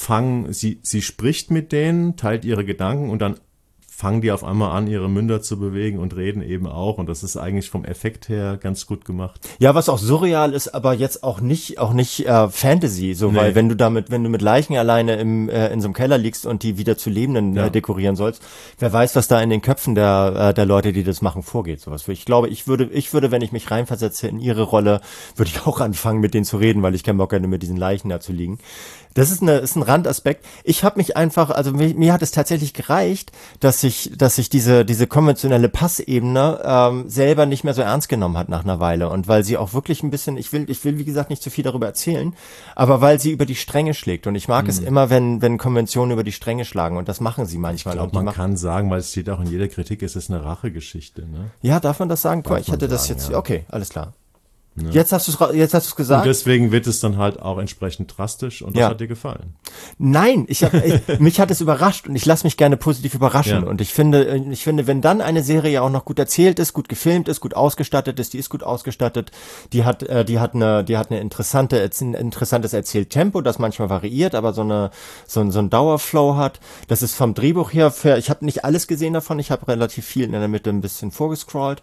sie spricht mit denen, teilt ihre Gedanken und dann fangen die auf einmal an, ihre Münder zu bewegen und reden eben auch. Und das ist eigentlich vom Effekt her ganz gut gemacht. Ja, was auch surreal ist, aber jetzt auch nicht Fantasy, so, Nee. weil wenn du mit Leichen alleine in so einem Keller liegst und die wieder zu Lebenden dekorieren sollst, wer weiß, was da in den Köpfen der Leute, die das machen, vorgeht. Sowas. Ich glaube, ich würde, wenn ich mich reinversetze in ihre Rolle, würde ich auch anfangen, mit denen zu reden, weil ich keinen Bock hätte, mit diesen Leichen da zu liegen. Das ist ein Randaspekt. Ich habe mich einfach, also mir hat es tatsächlich gereicht, dass sich diese konventionelle Passebene selber nicht mehr so ernst genommen hat nach einer Weile und weil sie auch wirklich ein bisschen, ich will wie gesagt nicht zu viel darüber erzählen, aber weil sie über die Stränge schlägt und ich mag es immer, wenn Konventionen über die Stränge schlagen und das machen sie manchmal. Ich glaube, man kann sagen, weil es steht auch in jeder Kritik, es ist eine Rachegeschichte. Ne? Ja, darf man das sagen? Guck mal, ich hatte das jetzt, okay, alles klar. Ja. Jetzt hast du es gesagt. Und deswegen wird es dann halt auch entsprechend drastisch und das hat dir gefallen. Nein, mich hat es überrascht und ich lasse mich gerne positiv überraschen. Ja. Und ich finde, wenn dann eine Serie auch noch gut erzählt ist, gut gefilmt ist, gut ausgestattet ist, die ist gut ausgestattet, die hat ein interessantes Erzähltempo, das manchmal variiert, aber so ein Dauerflow hat. Das ist vom Drehbuch her ich habe nicht alles gesehen davon, ich habe relativ viel in der Mitte ein bisschen vorgescrollt.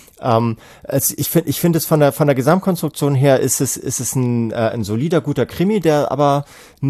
Also ich finde es von der Gesamtkonstruktion her ist es ein solider, guter Krimi, der aber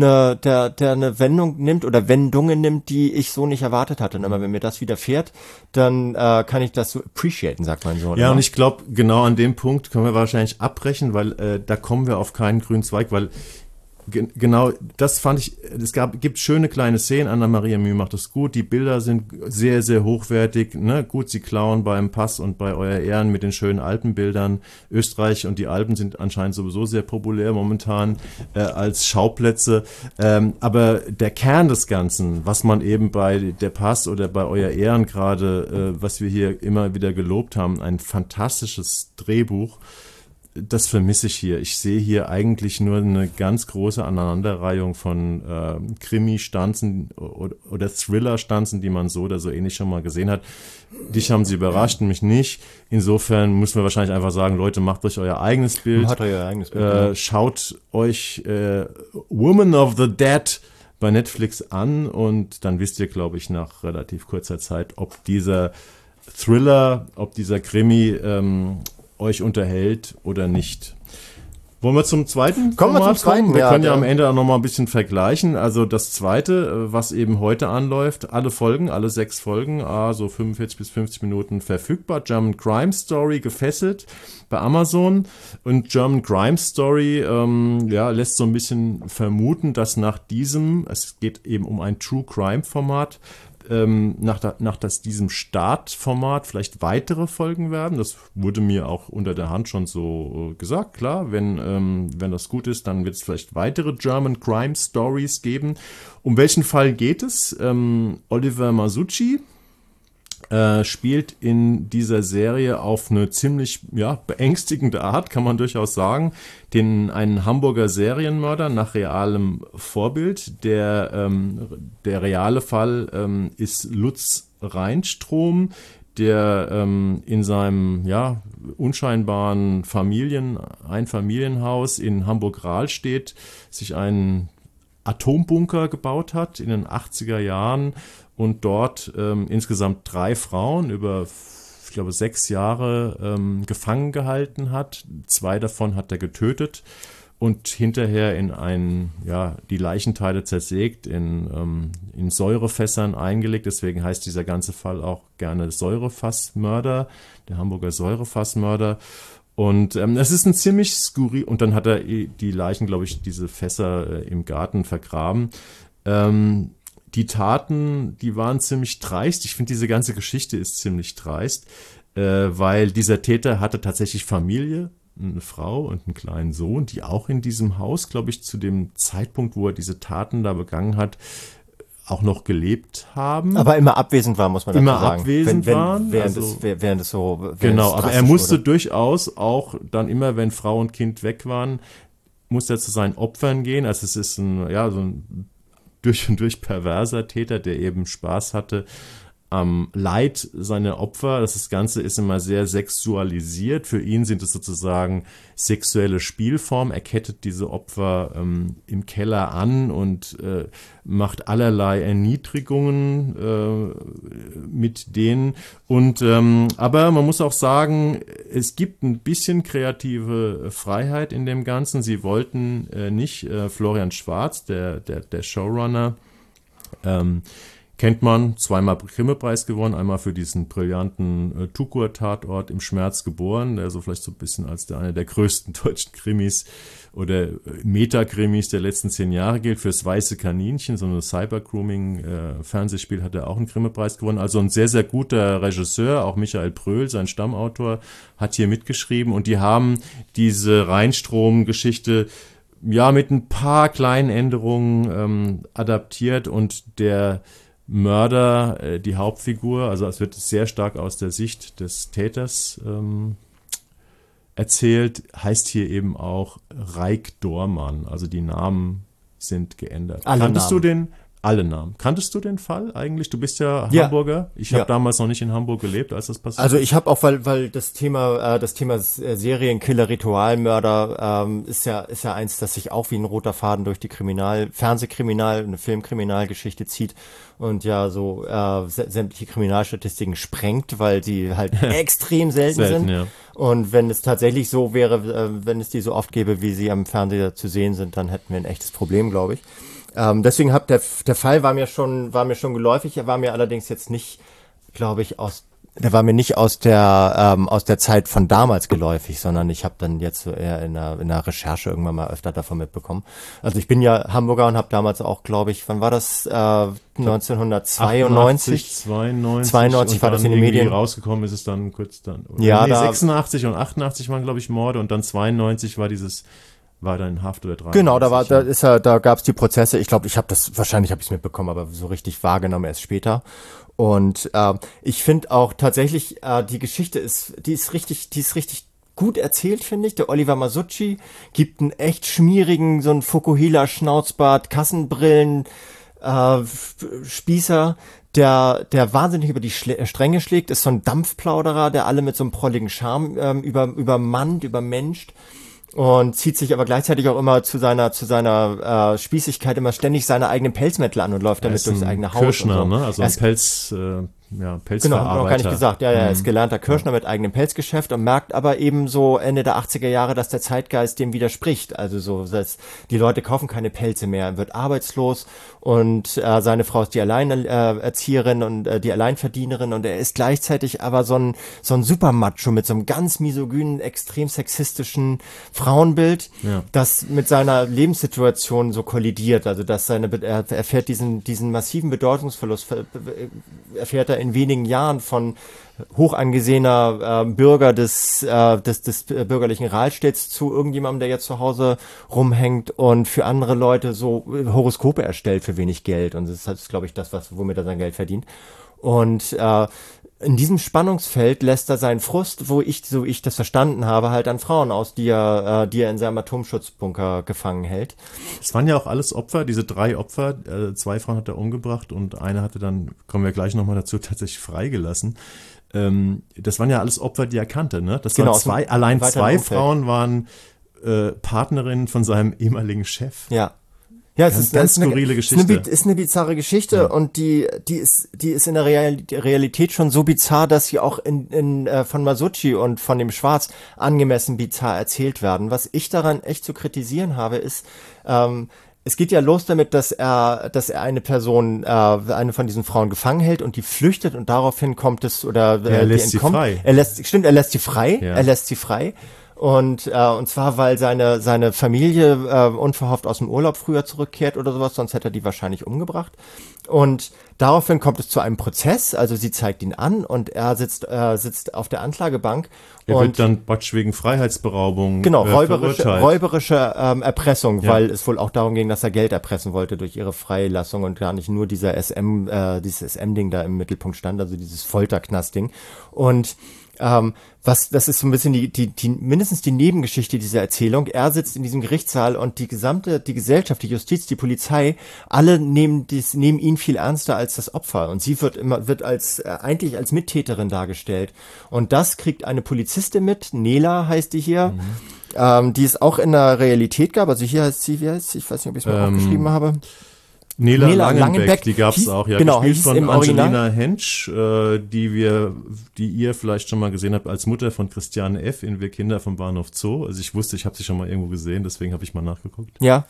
eine Wendung nimmt oder Wendungen nimmt, die ich so nicht erwartet hatte. Und immer wenn mir das widerfährt, dann kann ich das so appreciaten, sagt man so. Ja, oder? Und ich glaube, genau an dem Punkt können wir wahrscheinlich abbrechen, weil da kommen wir auf keinen grünen Zweig, weil genau, das fand ich, gibt schöne kleine Szenen, Anna-Maria Mühe macht das gut, die Bilder sind sehr, sehr hochwertig, ne? Gut, sie klauen beim Pass und bei Euer Ehren mit den schönen Alpenbildern. Österreich und die Alpen sind anscheinend sowieso sehr populär momentan als Schauplätze, aber der Kern des Ganzen, was man eben bei der Pass oder bei Euer Ehren gerade, was wir hier immer wieder gelobt haben, ein fantastisches Drehbuch, das vermisse ich hier. Ich sehe hier eigentlich nur eine ganz große Aneinanderreihung von Krimi-Stanzen oder Thriller-Stanzen, die man so oder so ähnlich schon mal gesehen hat. Dich haben sie überrascht, mich nicht. Insofern müssen wir wahrscheinlich einfach sagen, Leute, macht euch euer eigenes Bild. Macht euer eigenes Bild. Schaut euch Woman of the Dead bei Netflix an und dann wisst ihr, glaube ich, nach relativ kurzer Zeit, ob dieser Thriller, ob dieser Krimi euch unterhält oder nicht. Wollen wir zum zweiten? Kommen wir zum zweiten. Wir können ja am Ende auch noch mal ein bisschen vergleichen. Also das zweite, was eben heute anläuft, alle 6 Folgen, so 45 bis 50 Minuten verfügbar. German Crime Story, gefesselt bei Amazon. Und German Crime Story lässt so ein bisschen vermuten, dass nach diesem, es geht eben um ein True Crime Format, nach diesem Startformat vielleicht weitere Folgen werden. Das wurde mir auch unter der Hand schon so gesagt. Klar, wenn das gut ist, dann wird es vielleicht weitere German Crime Stories geben. Um welchen Fall geht es? Oliver Masucci spielt in dieser Serie auf eine ziemlich beängstigende Art, kann man durchaus sagen, einen Hamburger Serienmörder nach realem Vorbild. Der reale Fall ist Lutz Reinstrom, der in seinem unscheinbaren Einfamilienhaus in Hamburg-Rahlstedt sich einen Atombunker gebaut hat in den 80er Jahren und dort insgesamt 3 Frauen über, ich glaube, 6 Jahre gefangen gehalten hat. 2 davon hat er getötet und hinterher die Leichenteile zersägt, in Säurefässern eingelegt. Deswegen heißt dieser ganze Fall auch gerne Säurefassmörder, der Hamburger Säurefassmörder. Und es ist ein ziemlich skurril, und dann hat er die Leichen, glaube ich, diese Fässer im Garten vergraben. Die Taten, die waren ziemlich dreist. Ich finde, diese ganze Geschichte ist ziemlich dreist, weil dieser Täter hatte tatsächlich Familie, eine Frau und einen kleinen Sohn, die auch in diesem Haus, glaube ich, zu dem Zeitpunkt, wo er diese Taten da begangen hat, auch noch gelebt haben. Aber immer abwesend waren, muss man dazu sagen. Immer abwesend waren. Während es so... Genau, aber er musste durchaus auch dann immer, wenn Frau und Kind weg waren, musste er zu seinen Opfern gehen. Also es ist so ein durch und durch perverser Täter, der eben Spaß hatte am Leid seiner Opfer. Das Ganze ist immer sehr sexualisiert. Für ihn sind es sozusagen sexuelle Spielformen. Er kettet diese Opfer im Keller an und macht allerlei Erniedrigungen mit denen. Und aber man muss auch sagen, es gibt ein bisschen kreative Freiheit in dem Ganzen. Sie wollten nicht Florian Schwarz, der Showrunner, kennt man, 2-mal Grimme-Preis gewonnen, einmal für diesen brillanten Tukur-Tatort im Schmerz geboren, der so vielleicht so ein bisschen als einer der größten deutschen Krimis oder Meta-Krimis der letzten 10 Jahre gilt. Fürs Weiße Kaninchen, so eine Cyber-Grooming-Fernsehspiel, hat er auch einen Grimme-Preis gewonnen. Also ein sehr, sehr guter Regisseur, auch Michael Pröhl, sein Stammautor, hat hier mitgeschrieben, und die haben diese Rheinstrom-Geschichte mit ein paar kleinen Änderungen adaptiert, und der Mörder, die Hauptfigur, also es wird sehr stark aus der Sicht des Täters erzählt, heißt hier eben auch Reik Dormann. Also die Namen sind geändert. Alle Namen. Kanntest du den Fall eigentlich? Du bist ja Hamburger. Ich habe damals noch nicht in Hamburg gelebt, als das passiert. Also ich habe auch, weil das Thema Serienkiller, Ritualmörder ist ja eins, das sich auch wie ein roter Faden durch die Fernsehkriminal, eine Filmkriminalgeschichte zieht und sämtliche Kriminalstatistiken sprengt, weil sie halt extrem selten sind. Ja. Und wenn es tatsächlich so wäre, wenn es die so oft gäbe, wie sie am Fernseher zu sehen sind, dann hätten wir ein echtes Problem, glaube ich. Deswegen der Fall war mir schon geläufig. Er war mir allerdings jetzt nicht, glaube ich, aus der Zeit von damals geläufig, sondern ich habe dann jetzt so eher in der Recherche irgendwann mal öfter davon mitbekommen. Also ich bin ja Hamburger und habe damals auch, glaube ich, wann war das? 1992? 92 war das in den Medien. Rausgekommen ist es dann kurz dann. Ja, 86 und 88 waren, glaube ich, Morde, und dann 92 war dann in Haft oder 3. Genau, da gab's die Prozesse. Ich glaube, wahrscheinlich habe ich es mitbekommen, aber so richtig wahrgenommen erst später. Und ich finde auch tatsächlich, die Geschichte ist richtig gut erzählt, finde ich. Der Oliver Masucci gibt einen echt schmierigen, so einen Fukuhila-Schnauzbart, Kassenbrillen, Spießer, der wahnsinnig über die Stränge schlägt, ist so ein Dampfplauderer, der alle mit so einem prolligen Charme übermannt, übermenscht. Und zieht sich aber gleichzeitig auch immer zu seiner Spießigkeit immer ständig seine eigenen Pelzmäntel an und läuft damit durchs eigene Haus. Kirschner, und so. Ne? Also ein Pelzverarbeiter. Genau, haben wir noch gar nicht gesagt. Ja, er ist gelernter Kirschner mit eigenem Pelzgeschäft und merkt aber eben so Ende der 80er Jahre, dass der Zeitgeist dem widerspricht. Also so, dass die Leute kaufen keine Pelze mehr, er wird arbeitslos und seine Frau ist die Alleinerzieherin und die Alleinverdienerin und er ist gleichzeitig aber so ein Supermacho mit so einem ganz misogynen, extrem sexistischen Frauenbild, das mit seiner Lebenssituation so kollidiert. Also dass er erfährt diesen massiven Bedeutungsverlust, erfährt er in wenigen Jahren von hoch angesehener Bürger des bürgerlichen Rahlstädts zu irgendjemandem, der jetzt zu Hause rumhängt und für andere Leute so Horoskope erstellt für wenig Geld. Und das ist, glaube ich, womit er sein Geld verdient. Und in diesem Spannungsfeld lässt er seinen Frust, so ich das verstanden habe, halt an Frauen aus, die er in seinem Atomschutzbunker gefangen hält. Es waren ja auch alles Opfer, diese 3 Opfer. 2 Frauen hat er umgebracht und eine hatte dann, kommen wir gleich nochmal dazu, tatsächlich freigelassen. Das waren ja alles Opfer, die er kannte, ne? Das genau, waren 2 Frauen waren Partnerinnen von seinem ehemaligen Chef. Ja. Ja, es ist ganz skurrile Geschichte. Ist eine bizarre Geschichte und die ist in der Realität schon so bizarr, dass sie auch von Masucci und von dem Schwarz angemessen bizarr erzählt werden. Was ich daran echt zu kritisieren habe, ist, es geht ja los damit, dass er eine Person, eine von diesen Frauen gefangen hält und die flüchtet und daraufhin kommt es er lässt sie frei. Er lässt sie frei. Ja. Er lässt sie frei. Und zwar, weil seine Familie unverhofft aus dem Urlaub früher zurückkehrt oder sowas, sonst hätte er die wahrscheinlich umgebracht. Und daraufhin kommt es zu einem Prozess, also sie zeigt ihn an und er sitzt auf der Anklagebank. Er wird dann praktisch wegen Freiheitsberaubung räuberische Erpressung, weil es wohl auch darum ging, dass er Geld erpressen wollte durch ihre Freilassung und gar nicht nur dieses SM-Ding da im Mittelpunkt stand, also dieses Folterknast-Ding. Und das ist so ein bisschen mindestens die Nebengeschichte dieser Erzählung. Er sitzt in diesem Gerichtssaal und die Gesellschaft, die Justiz, die Polizei, alle nehmen ihn viel ernster als das Opfer. Und sie wird eigentlich als Mittäterin dargestellt. Und das kriegt eine Polizistin mit, Nela heißt die hier, die es auch in der Realität gab. Also hier heißt sie, wie heißt sie? Ich weiß nicht, ob ich es mal aufgeschrieben habe. Nela Langenbeck, die gab's auch, ja, genau, gespielt von im Angelina Original. Hensch, die ihr vielleicht schon mal gesehen habt als Mutter von Christiane F. in Wir Kinder vom Bahnhof Zoo. Also ich wusste, ich habe sie schon mal irgendwo gesehen, deswegen habe ich mal nachgeguckt. Ja,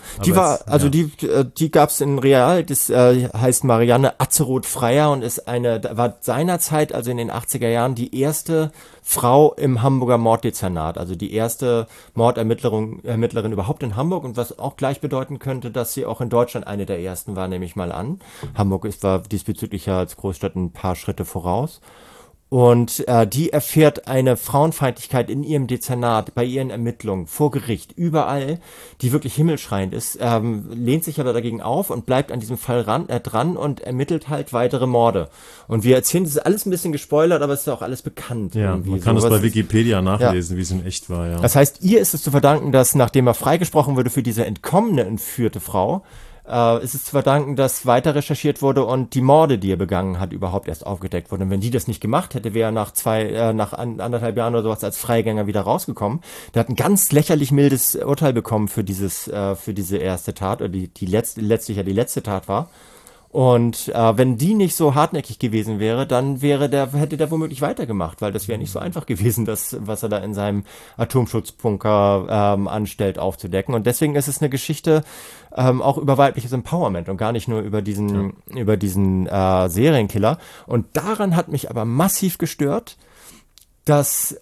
die gab's in Real, das heißt Marianne Atzeroth-Freyer und war seinerzeit, also in den 80er Jahren, die erste Frau im Hamburger Morddezernat, also die erste Mordermittlerin überhaupt in Hamburg und was auch gleich bedeuten könnte, dass sie auch in Deutschland eine der ersten war, nehme ich mal an. Hamburg war diesbezüglich ja als Großstadt ein paar Schritte voraus. Und die erfährt eine Frauenfeindlichkeit in ihrem Dezernat, bei ihren Ermittlungen, vor Gericht, überall, die wirklich himmelschreiend ist, lehnt sich aber dagegen auf und bleibt an diesem Fall dran und ermittelt halt weitere Morde. Und wir erzählen, das ist alles ein bisschen gespoilert, aber es ist auch alles bekannt. Ja, man kann es bei Wikipedia nachlesen, wie es in echt war. Ja. Das heißt, ihr ist es zu verdanken, dass nachdem er freigesprochen wurde für diese entführte Frau, ist es zu verdanken, dass weiter recherchiert wurde und die Morde, die er begangen hat, überhaupt erst aufgedeckt wurden. Und wenn die das nicht gemacht hätte, wäre er nach 1,5 Jahren oder sowas als Freigänger wieder rausgekommen. Der hat ein ganz lächerlich mildes Urteil bekommen für diese erste Tat, oder die letztlich ja die letzte Tat war. Und wenn die nicht so hartnäckig gewesen wäre, dann hätte der womöglich weitergemacht, weil das wäre nicht so einfach gewesen, das, was er da in seinem Atomschutzbunker anstellt, aufzudecken. Und deswegen ist es eine Geschichte auch über weibliches Empowerment und gar nicht nur über diesen Serienkiller. Und daran hat mich aber massiv gestört, dass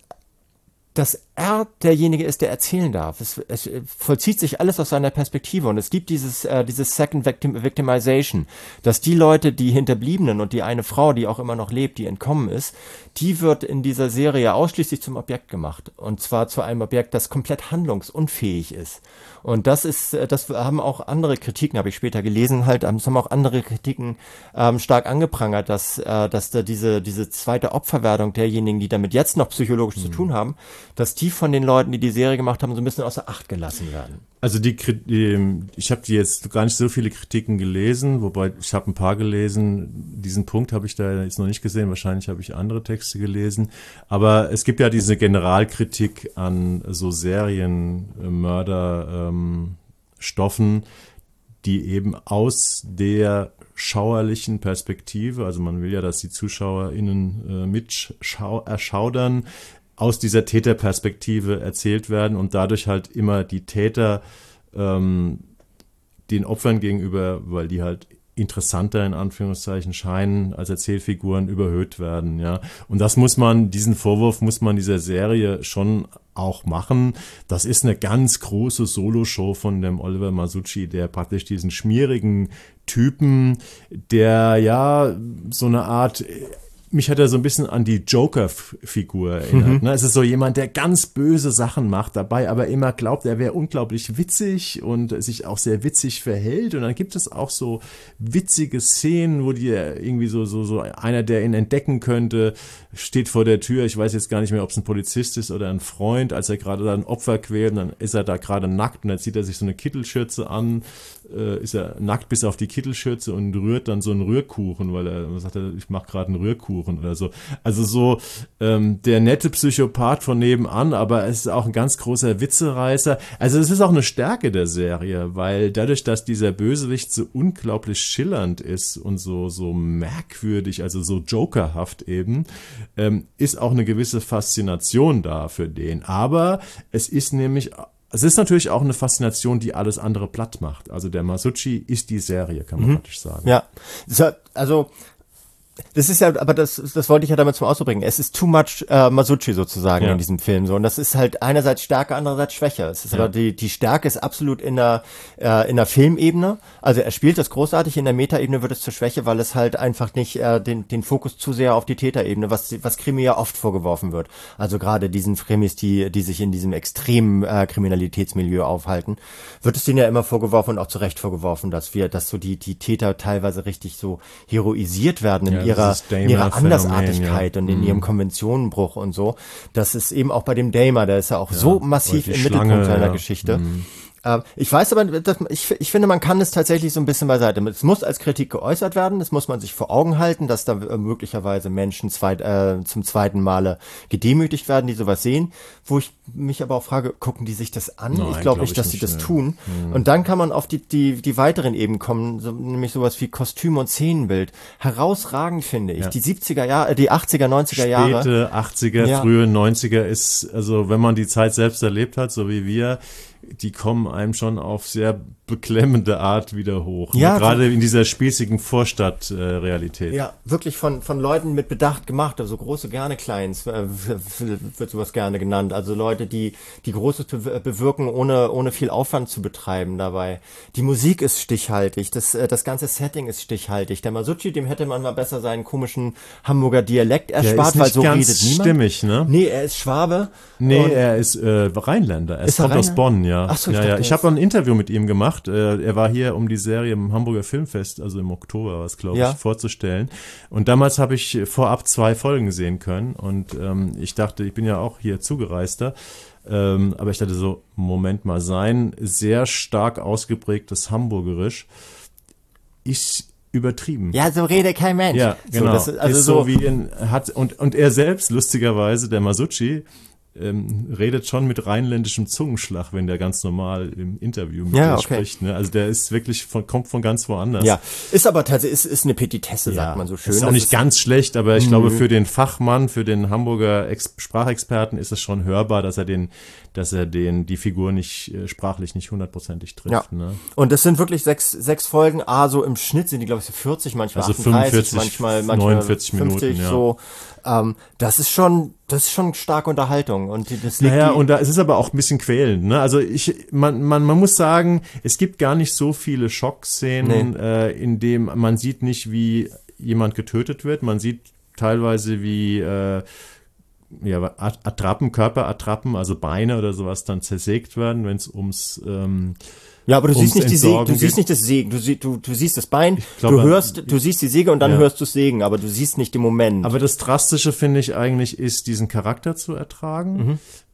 er derjenige ist, der erzählen darf. Es vollzieht sich alles aus seiner Perspektive und es gibt dieses Second Victimization, dass die Leute, die Hinterbliebenen und die eine Frau, die auch immer noch lebt, die entkommen ist, die wird in dieser Serie ausschließlich zum Objekt gemacht und zwar zu einem Objekt, das komplett handlungsunfähig ist. Und das haben auch andere Kritiken, habe ich später gelesen, das haben auch andere Kritiken stark angeprangert, dass da diese zweite Opferwerdung derjenigen, die damit jetzt noch psychologisch zu tun haben, dass die die von den Leuten, die die Serie gemacht haben, so ein bisschen außer Acht gelassen werden. Also ich habe jetzt gar nicht so viele Kritiken gelesen, wobei ich habe ein paar gelesen. Diesen Punkt habe ich da jetzt noch nicht gesehen. Wahrscheinlich habe ich andere Texte gelesen. Aber es gibt ja diese Generalkritik an so Serienmörderstoffen, die eben aus der schauerlichen Perspektive, also man will ja, dass die ZuschauerInnen erschaudern, aus dieser Täterperspektive erzählt werden und dadurch halt immer die Täter den Opfern gegenüber, weil die halt interessanter in Anführungszeichen scheinen als Erzählfiguren, überhöht werden, ja. Und diesen Vorwurf muss man dieser Serie schon auch machen. Das ist eine ganz große Soloshow von dem Oliver Masucci, der praktisch diesen schmierigen Typen, der ja so eine Art, mich hat er so ein bisschen an die Joker-Figur erinnert. Ne? Es ist so jemand, der ganz böse Sachen macht dabei, aber immer glaubt, er wäre unglaublich witzig und sich auch sehr witzig verhält. Und dann gibt es auch so witzige Szenen, wo die irgendwie so einer, der ihn entdecken könnte, steht vor der Tür. Ich weiß jetzt gar nicht mehr, ob es ein Polizist ist oder ein Freund, als er gerade da ein Opfer quält. Und dann ist er da gerade nackt und dann zieht er sich so eine Kittelschürze an, ist er nackt bis auf die Kittelschürze und rührt dann so einen Rührkuchen, weil er sagt, ich mache gerade einen Rührkuchen oder so. Also so der nette Psychopath von nebenan, aber es ist auch ein ganz großer Witzereißer. Also es ist auch eine Stärke der Serie, weil dadurch, dass dieser Bösewicht so unglaublich schillernd ist und so merkwürdig, also so jokerhaft eben, ist auch eine gewisse Faszination da für den. Aber es ist natürlich auch eine Faszination, die alles andere platt macht. Also der Masucci ist die Serie, kann man praktisch sagen. Ja, also das ist ja, aber das wollte ich ja damit zum Ausdruck bringen. Es ist too much Masucci sozusagen in diesem Film so. Und das ist halt einerseits Stärke, andererseits Schwäche. Es ist aber die Stärke ist absolut in der Filmebene. Also er spielt das großartig, in der Metaebene wird es zur Schwäche, weil es halt einfach nicht den Fokus zu sehr auf die Täterebene, was Krimi ja oft vorgeworfen wird. Also gerade diesen Krimis, die sich in diesem extremen Kriminalitätsmilieu aufhalten, wird es denen ja immer vorgeworfen und auch zu Recht vorgeworfen, dass so die Täter teilweise richtig so heroisiert werden in ihrer Andersartigkeit und in ihrem Konventionenbruch und so. Das ist eben auch bei dem Damer, der ist ja auch so massiv im Mittelpunkt seiner Geschichte. Ich weiß aber, ich finde, man kann es tatsächlich so ein bisschen beiseite. Es muss als Kritik geäußert werden, das muss man sich vor Augen halten, dass da möglicherweise Menschen zum zweiten Male gedemütigt werden, die sowas sehen, wo ich mich aber auch frage, gucken die sich das an? Nein, ich glaube nicht, dass sie das tun. Und dann kann man auf die weiteren Ebenen kommen, nämlich sowas wie Kostüm und Szenenbild. Herausragend finde ich. Die 70er Jahre, die 80er, 90er Jahre. Späte 80er, frühe 90er ist, also wenn man die Zeit selbst erlebt hat, so wie wir, die kommen einem schon auf sehr beklemmende Art wieder hoch. Ja, ne? Gerade in dieser spießigen Vorstadtrealität. Ja, wirklich von Leuten mit Bedacht gemacht, also große gerne Kleins, wird sowas gerne genannt. Also Leute, die Großes bewirken, ohne viel Aufwand zu betreiben dabei. Die Musik ist stichhaltig, das ganze Setting ist stichhaltig. Der Masucci, dem hätte man mal besser seinen komischen Hamburger Dialekt erspart, weil so redet niemand. Stimmig, ne? Nee, er ist Schwabe. Nee, er ist Rheinländer. Er kommt aus Bonn, ja. Ach so, ich habe ein Interview mit ihm gemacht. Er war hier, um die Serie im Hamburger Filmfest, also im Oktober war es, glaube ich, vorzustellen. Und damals habe ich vorab 2 Folgen sehen können. Und ich dachte, ich bin ja auch hier Zugereister. Aber ich dachte so, Moment mal, sein sehr stark ausgeprägtes Hamburgerisch ist übertrieben. Ja, so redet kein Mensch. Ja, genau. So, das ist so wie und er selbst, lustigerweise, der Masucci, redet schon mit rheinländischem Zungenschlag, wenn der ganz normal im Interview mit dir spricht. Ne? Also der ist wirklich kommt von ganz woanders. Ja, ist aber tatsächlich ist eine Petitesse, sagt man so schön. Ist auch nicht ganz schlecht, aber ich glaube, für den Fachmann, für den Hamburger Sprachexperten ist es schon hörbar, dass er die Figur nicht sprachlich nicht 100%ig trifft. Ja. Ne? Und das sind wirklich 6 Folgen. So im Schnitt sind die, glaube ich, so 40, manchmal also 38, 45, manchmal 49 50, Minuten. Ja. So. Das ist schon starke Unterhaltung. Und es ist aber auch ein bisschen quälend. Ne? Also man muss sagen, es gibt gar nicht so viele Schockszenen, in dem man sieht nicht, wie jemand getötet wird. Man sieht teilweise, wie Körperattrappen, also Beine oder sowas dann zersägt werden, wenn es ums aber du siehst nicht die Säge, du siehst nicht das Sägen, du siehst das Bein, du siehst die Säge und dann hörst du es sägen, aber du siehst nicht den Moment. Aber das Drastische, finde ich eigentlich, ist, diesen Charakter zu ertragen.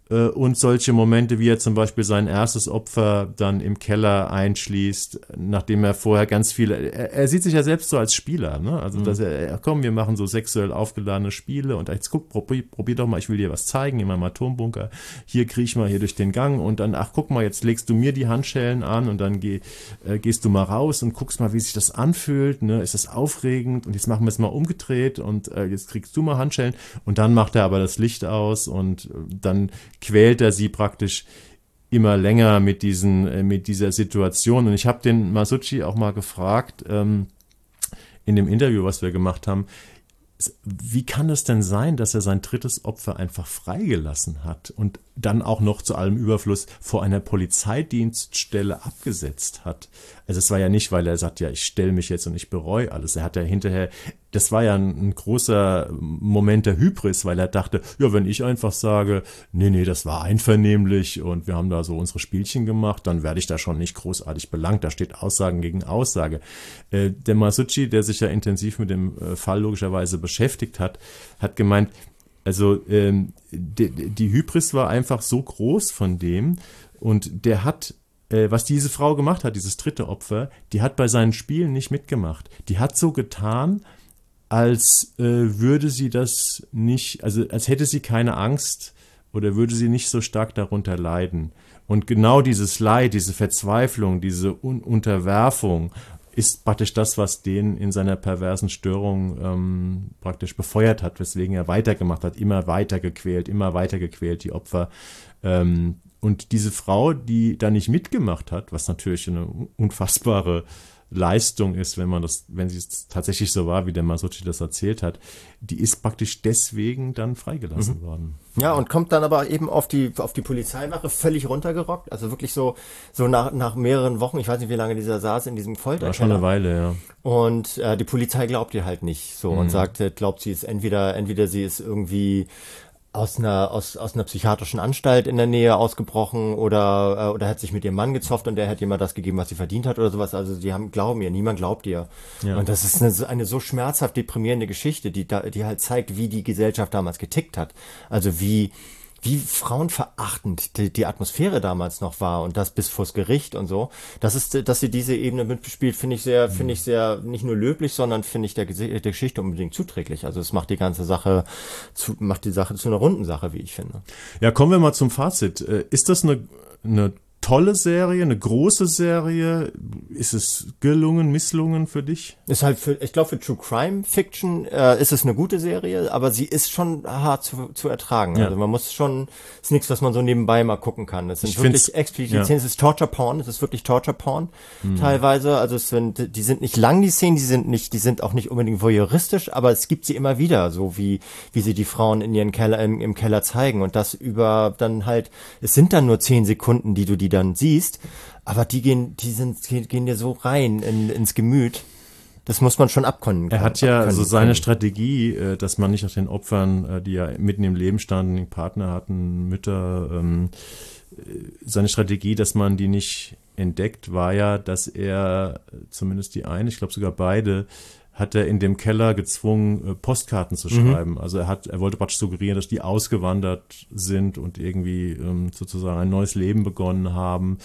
Und solche Momente, wie er zum Beispiel sein erstes Opfer dann im Keller einschließt, nachdem er vorher ganz viele, er sieht sich ja selbst so als Spieler, ne? Also, dass komm, wir machen so sexuell aufgeladene Spiele und jetzt guck, probier doch mal, ich will dir was zeigen in meinem Atombunker. Hier kriech mal hier durch den Gang und dann, ach, guck mal, jetzt legst du mir die Handschellen an und dann gehst du mal raus und guckst mal, wie sich das anfühlt, ne? Ist das aufregend? Und jetzt machen wir es mal umgedreht und jetzt kriegst du mal Handschellen und dann macht er aber das Licht aus und dann quält er sie praktisch immer länger mit dieser Situation. Und ich habe den Masucci auch mal gefragt, in dem Interview, was wir gemacht haben, wie kann es denn sein, dass er sein drittes Opfer einfach freigelassen hat und dann auch noch zu allem Überfluss vor einer Polizeidienststelle abgesetzt hat? Also es war ja nicht, weil er sagt, ja, ich stelle mich jetzt und ich bereue alles. Er hat ja hinterher, das war ja ein großer Moment der Hybris, weil er dachte, ja, wenn ich einfach sage, nee, das war einvernehmlich und wir haben da so unsere Spielchen gemacht, dann werde ich da schon nicht großartig belangt. Da steht Aussagen gegen Aussage. Der Masucci, der sich ja intensiv mit dem Fall logischerweise beschäftigt hat, hat gemeint, also die Hybris war einfach so groß von dem und der hat, was diese Frau gemacht hat, dieses dritte Opfer, die hat bei seinen Spielen nicht mitgemacht. Die hat so getan, als würde sie das nicht, also als hätte sie keine Angst oder würde sie nicht so stark darunter leiden. Und genau dieses Leid, diese Verzweiflung, diese Unterwerfung ist praktisch das, was den in seiner perversen Störung praktisch befeuert hat, weswegen er weitergemacht hat, immer weiter gequält, die Opfer. Und diese Frau, die da nicht mitgemacht hat, was natürlich eine unfassbare Leistung ist, wenn sie es tatsächlich so war, wie der Masucci das erzählt hat, die ist praktisch deswegen dann freigelassen worden. Ja, und kommt dann aber eben auf die Polizeiwache völlig runtergerockt, also wirklich so nach mehreren Wochen, ich weiß nicht, wie lange dieser saß in diesem Folterkeller. War schon eine Weile, ja. Und die Polizei glaubt ihr halt nicht so und glaubt, sie ist entweder sie ist irgendwie aus einer psychiatrischen Anstalt in der Nähe ausgebrochen oder hat sich mit ihrem Mann gezofft und der hat ihr mal das gegeben, was sie verdient hat oder sowas. Also glauben ihr, niemand glaubt ihr. Ja. Und das ist eine so schmerzhaft deprimierende Geschichte, die halt zeigt, wie die Gesellschaft damals getickt hat. Also wie frauenverachtend die Atmosphäre damals noch war und das bis vors Gericht und so. Dass sie diese Ebene mitbespielt, finde ich sehr nicht nur löblich, sondern finde ich der Geschichte unbedingt zuträglich. Also es macht die Sache zu einer runden Sache, wie ich finde. Ja, kommen wir mal zum Fazit. Ist das eine tolle Serie, eine große Serie? Ist es gelungen, misslungen für dich? Ist halt ich glaube, für True Crime Fiction ist es eine gute Serie, aber sie ist schon hart zu ertragen. Ja. Also man muss schon, ist nichts, was man so nebenbei mal gucken kann. Es sind wirklich explizit Szenen, es ist Torture Porn, es ist wirklich Torture Porn teilweise. Also die sind nicht lang, die Szenen, die sind auch nicht unbedingt voyeuristisch, aber es gibt sie immer wieder, so wie sie die Frauen in ihren Keller, im Keller zeigen und das über dann halt, es sind dann nur 10 Sekunden, die du die dann siehst, aber die gehen dir so rein ins Gemüt. Das muss man schon abkönnen. Er hat ja so seine Strategie, dass man nicht nach den Opfern, die ja mitten im Leben standen, einen Partner hatten, Mütter, seine Strategie, dass man die nicht entdeckt, war ja, dass er zumindest die eine, ich glaube sogar beide, hat er in dem Keller gezwungen, Postkarten zu schreiben. Also er wollte praktisch suggerieren, dass die ausgewandert sind und irgendwie sozusagen ein neues Leben begonnen haben.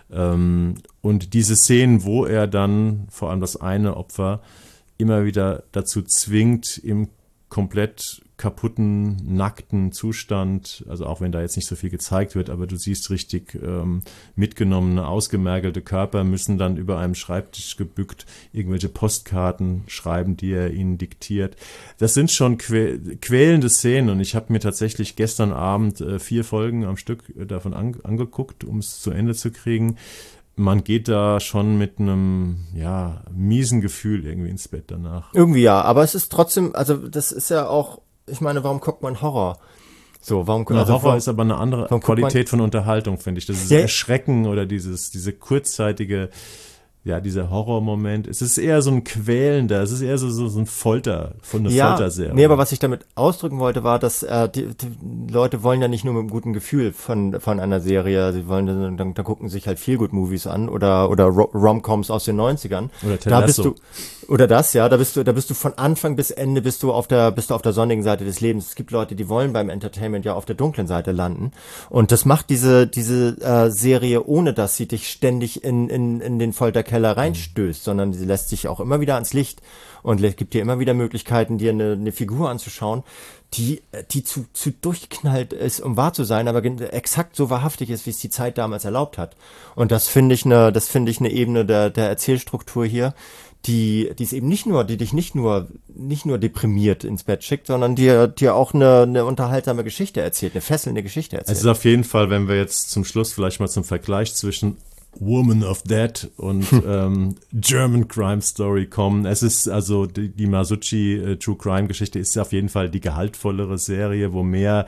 Und diese Szenen, wo er dann, vor allem das eine Opfer, immer wieder dazu zwingt, im komplett kaputten, nackten Zustand, also auch wenn da jetzt nicht so viel gezeigt wird, aber du siehst richtig mitgenommene, ausgemergelte Körper müssen dann über einem Schreibtisch gebückt irgendwelche Postkarten schreiben, die er ihnen diktiert. Das sind schon quälende Szenen und ich habe mir tatsächlich gestern Abend 4 Folgen am Stück davon angeguckt, um es zu Ende zu kriegen. Man geht da schon mit einem, miesen Gefühl irgendwie ins Bett danach. Irgendwie ja, aber es ist trotzdem, also das ist ja auch, ich meine, warum guckt man Horror? So, Horror ist aber eine andere Qualität von Unterhaltung, finde ich. Das ist Erschrecken oder diese kurzzeitige dieser Horrormoment. Es ist eher so ein quälender, es ist eher so ein Folterserie. Nee, aber was ich damit ausdrücken wollte, war, dass die Leute wollen ja nicht nur mit einem guten Gefühl von einer Serie, sie wollen dann gucken sich halt Feel-Good-Movies an oder Rom-Coms aus den 90ern. Oder Ted Lasso. Da bist du von Anfang bis Ende bist du auf der sonnigen Seite des Lebens. Es gibt Leute, die wollen beim Entertainment ja auf der dunklen Seite landen. Und das macht diese Serie, ohne dass sie dich ständig in den Folterkeller reinstößt, sondern sie lässt sich auch immer wieder ans Licht und gibt dir immer wieder Möglichkeiten, dir eine Figur anzuschauen, die zu durchgeknallt ist, um wahr zu sein, aber exakt so wahrhaftig ist, wie es die Zeit damals erlaubt hat. Und das finde ich eine Ebene der Erzählstruktur hier, die es eben die dich nicht nur deprimiert ins Bett schickt, sondern dir auch eine unterhaltsame Geschichte erzählt, eine fesselnde Geschichte erzählt. Es ist auf jeden Fall, wenn wir jetzt zum Schluss vielleicht mal zum Vergleich zwischen Woman of Dead und German Crime Story kommen. Es ist also die Masucci True Crime Geschichte ist auf jeden Fall die gehaltvollere Serie, wo mehr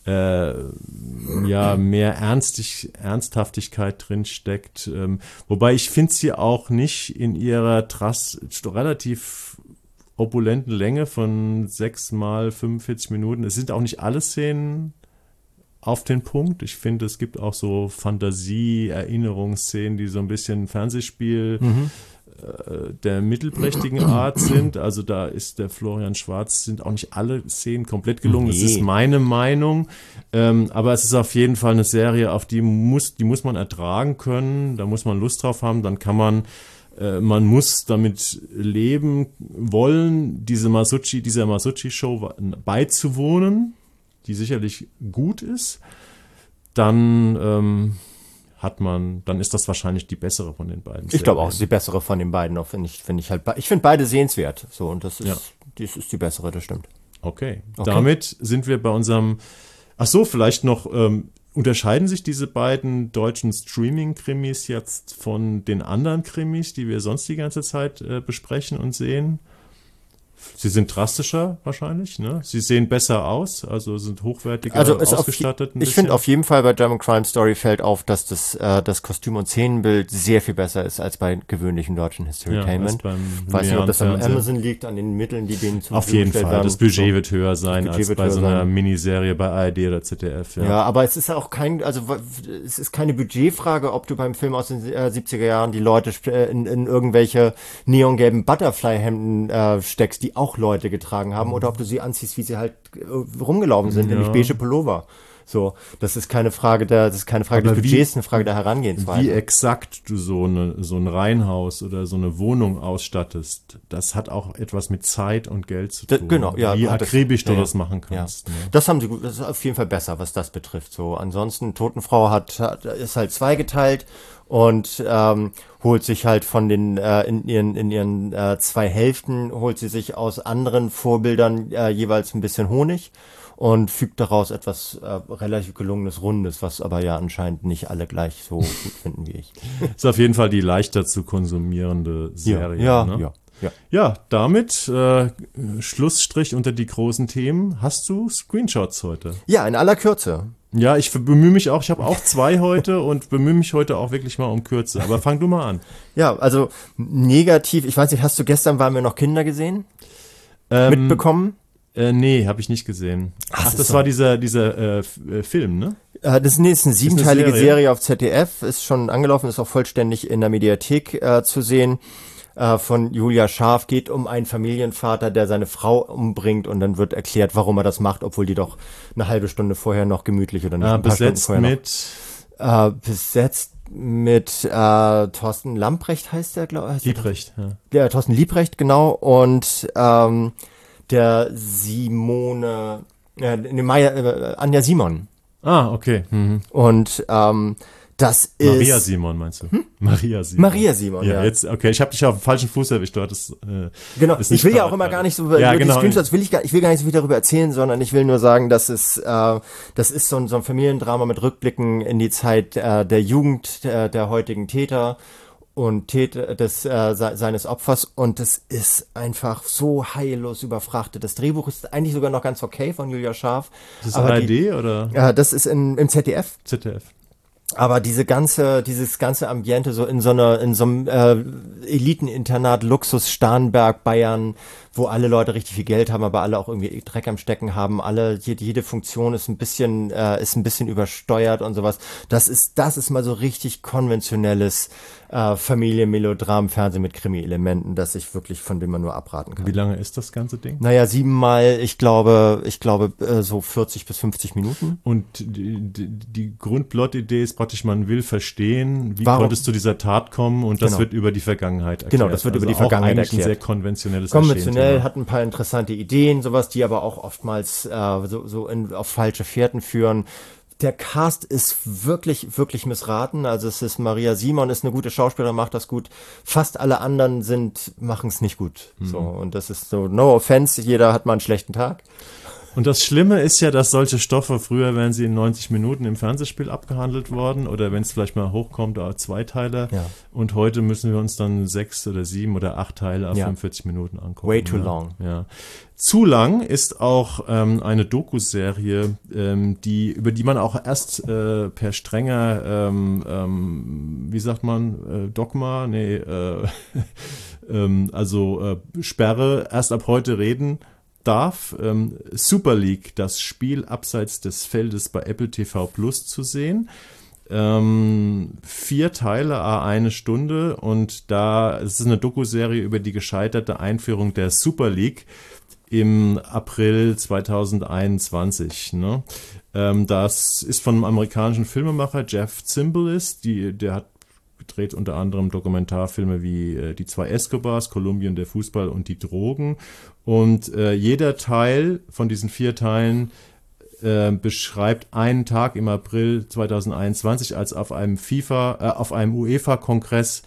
Ernsthaftigkeit drin steckt. Wobei ich finde sie auch nicht in ihrer relativ opulenten Länge von 6 mal 45 Minuten. Es sind auch nicht alle Szenen auf den Punkt. Ich finde, es gibt auch so Fantasie-Erinnerungsszenen, die so ein bisschen Fernsehspiel der mittelprächtigen Art sind. Also da ist der Florian Schwarz, sind auch nicht alle Szenen komplett gelungen. Das ist meine Meinung. Aber es ist auf jeden Fall eine Serie, auf die muss man ertragen können. Da muss man Lust drauf haben. Dann kann man muss damit leben wollen, dieser Masucci-Show beizuwohnen, die sicherlich gut ist. Dann dann ist das wahrscheinlich die bessere von den beiden. Ich glaube auch, es ist die bessere von den beiden. Ich finde beide sehenswert. So, und das ist die bessere, das stimmt. Okay. Damit sind wir bei unserem, vielleicht noch, unterscheiden sich diese beiden deutschen Streaming-Krimis jetzt von den anderen Krimis, die wir sonst die ganze Zeit besprechen und sehen? Sie sind drastischer wahrscheinlich, ne? Sie sehen besser aus, also sind hochwertiger ausgestattet. Ich finde auf jeden Fall bei German Crime Story fällt auf, dass das Kostüm- und Szenenbild sehr viel besser ist als bei gewöhnlichen deutschen Historytainment. Weiß nicht, ob das an Amazon liegt, an den Mitteln, die denen zur Verfügung gestellt werden. Auf jeden Fall, das Budget wird höher sein als bei so einer Miniserie bei ARD oder ZDF. Ja, aber es ist auch es ist keine Budgetfrage, ob du beim Film aus den 70er Jahren die Leute in irgendwelche neongelben Butterfly-Hemden steckst, die auch Leute getragen haben, oder ob du sie anziehst, wie sie halt rumgelaufen sind, nämlich beige Pullover. So, das ist keine Frage des Budgets, eine Frage der Herangehensweise. Wie exakt du so ein Reihenhaus oder so eine Wohnung ausstattest, das hat auch etwas mit Zeit und Geld zu tun. Genau, ja. Wie akribisch du das machen kannst. Ja. Ne? Das haben sie gut, das ist auf jeden Fall besser, was das betrifft. So, ansonsten, Totenfrau ist halt zweigeteilt und holt sich halt von den in ihren 2 Hälften holt sie sich aus anderen Vorbildern jeweils ein bisschen Honig und fügt daraus etwas relativ gelungenes Rundes, was aber ja anscheinend nicht alle gleich so gut finden wie ich. Ist auf jeden Fall die leichter zu konsumierende Serie. Ja, damit Schlussstrich unter die großen Themen. Hast du Screenshots heute? Ja, in aller Kürze. Ja, ich bemühe mich auch. Ich habe auch 2 heute und bemühe mich heute auch wirklich mal um Kürze. Aber fang du mal an. Ja, also negativ. Ich weiß nicht, hast du gestern waren wir noch Kinder gesehen? Mitbekommen? Nee, habe ich nicht gesehen. Das war dieser Film, ne? Das ist eine 7-teilige Serie auf ZDF. Ist schon angelaufen, ist auch vollständig in der Mediathek zu sehen. Von Julia Scharf, geht um einen Familienvater, der seine Frau umbringt, und dann wird erklärt, warum er das macht, obwohl die doch eine halbe Stunde vorher noch gemütlich oder nicht ein paar Stunden vorher noch. Besetzt mit Thorsten Lamprecht heißt der, glaube ich. Liebrecht, ja. Der Thorsten Liebrecht, genau, und der Simone, Anja Simon. Ah, okay. Mhm. Und das ist Maria Simon, meinst du? Maria Simon, ja. Jetzt, okay, ich habe dich auf dem falschen Fuß erwischt. Du hattest, genau, ich will ja auch immer gar nicht so über die Screenshots, ich will gar nicht so viel darüber erzählen, sondern ich will nur sagen, das ist so ein Familiendrama mit Rückblicken in die Zeit der Jugend der heutigen Täter und seines Opfers, und das ist einfach so heillos überfrachtet. Das Drehbuch ist eigentlich sogar noch ganz okay von Julia Scharf. Ist das ARD oder? Das ist im ZDF. ZDF. Aber dieses ganze Ambiente so in so einem Eliteninternat, Luxus, Starnberg, Bayern, wo alle Leute richtig viel Geld haben, aber alle auch irgendwie Dreck am Stecken haben, jede Funktion ist ein bisschen übersteuert und sowas. Das ist mal so richtig konventionelles Familienmelodram, Fernsehen mit Krimi-Elementen, von dem man nur abraten kann. Wie lange ist das ganze Ding? Naja, 7-mal, ich glaube, so 40 bis 50 Minuten. Und die Grundplot-Idee ist praktisch, man will verstehen, wie konnte es zu dieser Tat kommen, und das wird über die Vergangenheit erklärt. Genau, das wird über die Vergangenheit erklärt. Ein sehr konventionelles Konventionell, hat ein paar interessante Ideen, sowas, die aber auch oftmals auf falsche Fährten führen. Der Cast ist wirklich, wirklich missraten. Also es ist Maria Simon, ist eine gute Schauspielerin, macht das gut. Fast alle anderen machen es nicht gut. So, und das ist so, no offense, jeder hat mal einen schlechten Tag. Und das Schlimme ist ja, dass solche Stoffe, früher wären sie in 90 Minuten im Fernsehspiel abgehandelt worden, oder wenn es vielleicht mal hochkommt, 2 Teile. Ja. Und heute müssen wir uns dann 6 oder 7 oder 8 Teile auf 45 Minuten angucken. Way too long. Ja. Zu lang ist auch eine Doku-Serie, über die man auch erst per strenger, wie sagt man, Dogma, Sperre erst ab heute reden darf. Super League, das Spiel abseits des Feldes bei Apple TV Plus zu sehen. 4 Teile, 1 Stunde, und es ist eine Doku-Serie über die gescheiterte Einführung der Super League im April 2021. Ne? Das ist von einem amerikanischen Filmemacher, Jeff Zimbalist, der hat gedreht unter anderem Dokumentarfilme wie die 2 Escobars, Kolumbien, der Fußball und die Drogen. Und jeder Teil von diesen 4 Teilen beschreibt einen Tag im April 2021, als auf einem UEFA-Kongress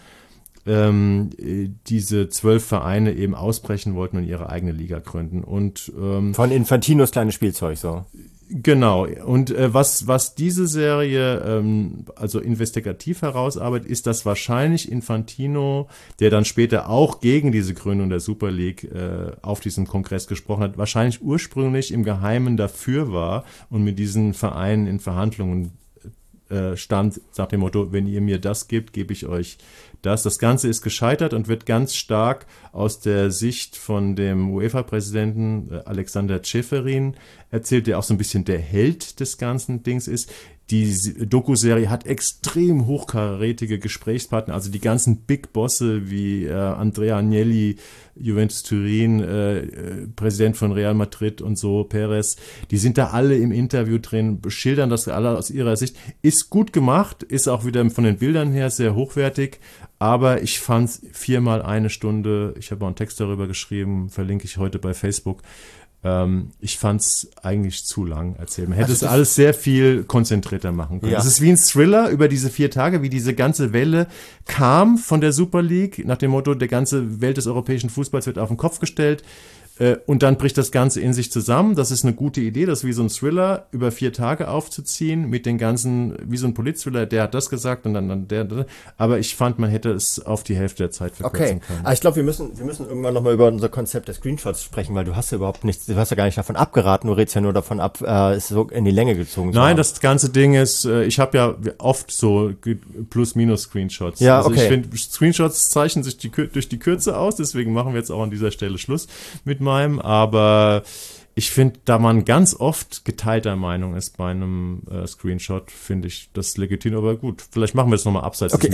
diese 12 Vereine eben ausbrechen wollten und ihre eigene Liga gründen. Und von Infantinos kleines Spielzeug, so. Genau. Und was diese Serie also investigativ herausarbeitet, ist, dass wahrscheinlich Infantino, der dann später auch gegen diese Gründung der Super League auf diesem Kongress gesprochen hat, wahrscheinlich ursprünglich im Geheimen dafür war und mit diesen Vereinen in Verhandlungen stand, nach dem Motto, wenn ihr mir das gebt, gebe ich euch das. Das Ganze ist gescheitert und wird ganz stark aus der Sicht von dem UEFA-Präsidenten Alexander Ceferin erzählt, der auch so ein bisschen der Held des ganzen Dings ist. Die Doku-Serie hat extrem hochkarätige Gesprächspartner, also die ganzen Big Bosse wie Andrea Agnelli, Juventus Turin, Präsident von Real Madrid und so, Perez, die sind da alle im Interview drin, schildern das alle aus ihrer Sicht. Ist gut gemacht, ist auch wieder von den Bildern her sehr hochwertig, aber ich fand's 4-mal 1 Stunde, ich habe auch einen Text darüber geschrieben, verlinke ich heute bei Facebook. Ich fand's eigentlich zu lang erzählt. Man hätte es alles sehr viel konzentrierter machen können. Es ist wie ein Thriller über diese 4 Tage, wie diese ganze Welle kam von der Super League, nach dem Motto, der ganze Welt des europäischen Fußballs wird auf den Kopf gestellt. Und dann bricht das Ganze in sich zusammen. Das ist eine gute Idee, das wie so ein Thriller über 4 Tage aufzuziehen, mit den ganzen, wie so ein Polit-Thriller, der hat das gesagt und dann der. Aber ich fand, man hätte es auf die Hälfte der Zeit verkürzen können. Aber ich glaube, wir müssen irgendwann nochmal über unser Konzept der Screenshots sprechen, weil du hast ja überhaupt nichts, du hast ja gar nicht davon abgeraten, du redest ja nur davon ab, es so in die Länge gezogen. Nein, das ganze Ding ist, ich habe ja oft so Plus-Minus-Screenshots. Ja, also okay. Ich finde, Screenshots zeichnen sich durch die Kürze aus, deswegen machen wir jetzt auch an dieser Stelle Schluss mit meinem, aber ich finde, da man ganz oft geteilter Meinung ist bei einem Screenshot, finde ich das legitim, aber gut, vielleicht machen wir es nochmal abseits des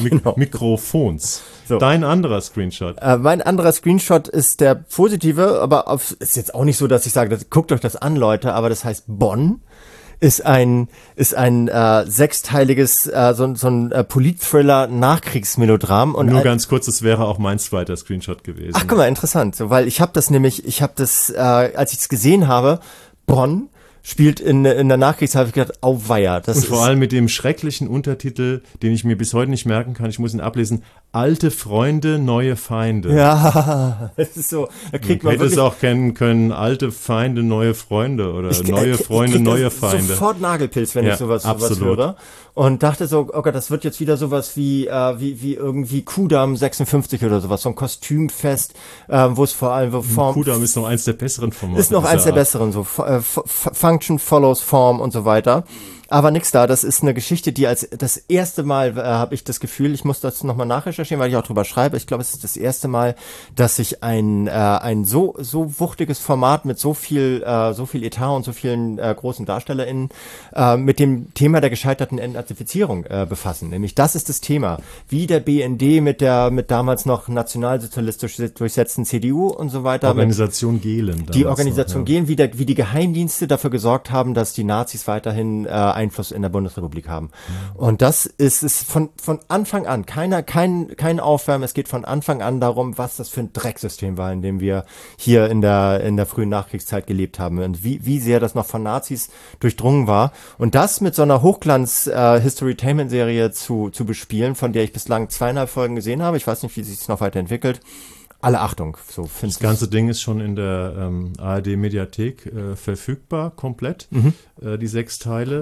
Mikrofons. So. Dein anderer Screenshot. Mein anderer Screenshot ist der positive, aber ist jetzt auch nicht so, dass ich sage, guckt euch das an, Leute, aber das heißt Bonn. Ist ein 6-teiliges, so ein Polit-Thriller-Nachkriegsmelodram. Und nur ganz kurz, das wäre auch mein zweiter Screenshot gewesen. Ach, guck mal, interessant. So, weil ich habe das, als ich es gesehen habe, Bonn spielt in der Nachkriegszeit, habe ich gedacht, auweia. Und vor allem mit dem schrecklichen Untertitel, den ich mir bis heute nicht merken kann, ich muss ihn ablesen, alte Freunde, neue Feinde. Ja, das ist so, da kriegt man hätte es auch kennen können, alte Feinde, neue Freunde oder neue Freunde, neue Feinde. Sofort Nagelpilz, wenn ich sowas höre. Und dachte so, okay, das wird jetzt wieder sowas wie irgendwie Kudamm 56 oder sowas, so ein Kostümfest, wo es vor allem Kudamm ist noch eins der besseren Formate. Ist noch eins der besseren, so Function follows Form und so weiter. Aber nix da, das ist eine Geschichte, die als das erste Mal, habe ich das Gefühl, ich muss das nochmal nachrecherchieren, weil ich auch drüber schreibe. Ich glaube, es ist das erste Mal, dass sich ein so wuchtiges Format mit so viel Etat und so vielen großen DarstellerInnen mit dem Thema der gescheiterten Entnazifizierung befassen. Nämlich das ist das Thema. Wie der BND mit damals noch nationalsozialistisch durchsetzten CDU und so weiter. Organisation Gehlen. Die Organisation Gehlen, wie die Geheimdienste dafür gesorgt haben, dass die Nazis weiterhin Einfluss in der Bundesrepublik haben. Und das ist von Anfang an, kein Aufwärmen, es geht von Anfang an darum, was das für ein Drecksystem war, in dem wir hier in der frühen Nachkriegszeit gelebt haben und wie sehr das noch von Nazis durchdrungen war. Und das mit so einer Hochglanz-Historytainment-Serie zu bespielen, von der ich bislang 2,5 Folgen gesehen habe, ich weiß nicht, wie sich es noch weiterentwickelt. Alle Achtung. So, das ganze Ding ist schon in der ARD-Mediathek verfügbar, komplett, die 6 Teile.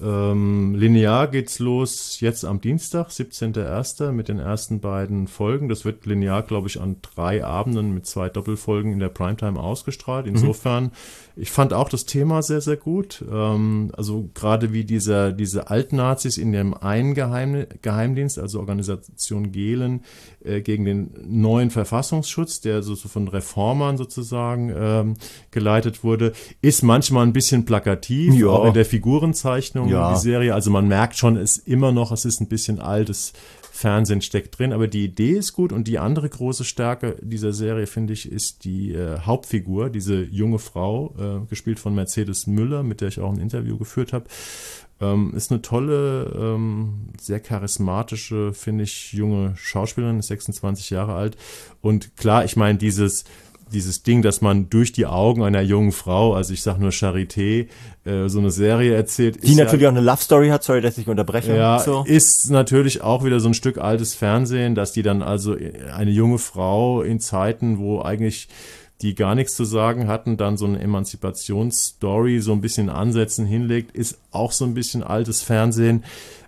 Linear geht's los jetzt am Dienstag, 17.01. mit den ersten beiden Folgen. Das wird linear, glaube ich, an 3 Abenden mit 2 Doppelfolgen in der Primetime ausgestrahlt. Insofern, ich fand auch das Thema sehr, sehr gut. Also gerade wie diese Altnazis in dem einen Geheimdienst, also Organisation Gehlen, gegen den neuen Verfassungsschutz, der so von Reformern sozusagen geleitet wurde, ist manchmal ein bisschen plakativ, auch in der Figurenzeichnung. Ja. Die Serie, also man merkt schon, es ist ein bisschen altes Fernsehen steckt drin, aber die Idee ist gut und die andere große Stärke dieser Serie, finde ich, ist die Hauptfigur, diese junge Frau, gespielt von Mercedes Müller, mit der ich auch ein Interview geführt habe. Ist eine tolle, sehr charismatische, finde ich, junge Schauspielerin, ist 26 Jahre alt und klar, ich meine, dieses Ding, dass man durch die Augen einer jungen Frau, also ich sag nur Charité, so eine Serie erzählt. Die natürlich auch eine Love Story hat, sorry, dass ich unterbreche. Ja, so. Ist natürlich auch wieder so ein Stück altes Fernsehen, dass die dann also eine junge Frau in Zeiten, wo eigentlich die gar nichts zu sagen hatten, dann so eine Emanzipationsstory so ein bisschen Ansätzen hinlegt, ist auch so ein bisschen altes Fernsehen.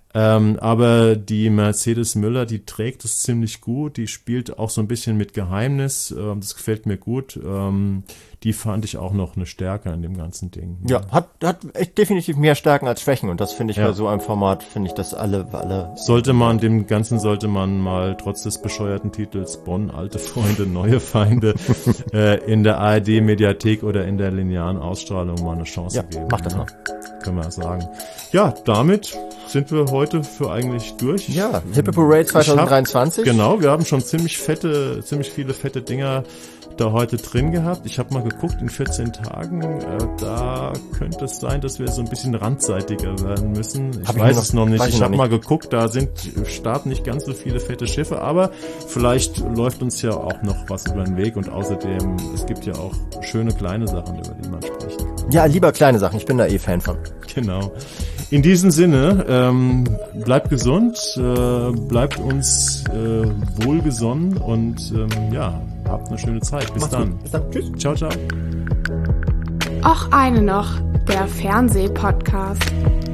Aber die Mercedes Müller, die trägt es ziemlich gut, die spielt auch so ein bisschen mit Geheimnis, das gefällt mir gut, die fand ich auch noch eine Stärke an dem ganzen Ding. Ja, hat echt definitiv mehr Stärken als Schwächen und das finde ich bei so einem Format, finde ich, dass alle sollte man mal trotz des bescheuerten Titels Bonn, alte Freunde, neue Feinde in der ARD-Mediathek oder in der linearen Ausstrahlung mal eine Chance geben. Mach das mal. Können wir sagen. Ja, damit sind wir heute für eigentlich durch. Ja, Hippie Parade 2023. Genau, wir haben schon ziemlich viele fette Dinger da heute drin gehabt. Ich habe mal geguckt, in 14 Tagen, da könnte es sein, dass wir so ein bisschen randseitiger werden müssen. Ich weiß es noch nicht. Ich habe mal geguckt, da starten nicht ganz so viele fette Schiffe, aber vielleicht läuft uns ja auch noch was über den Weg und außerdem, es gibt ja auch schöne kleine Sachen, über die man sprechen kann. Ja, lieber kleine Sachen. Ich bin da Fan von. Genau. In diesem Sinne, bleibt gesund, bleibt uns wohlgesonnen und habt eine schöne Zeit. Bis dann. Bis dann. Tschüss. Ciao, ciao. Och eine noch, der Fernseh-Podcast.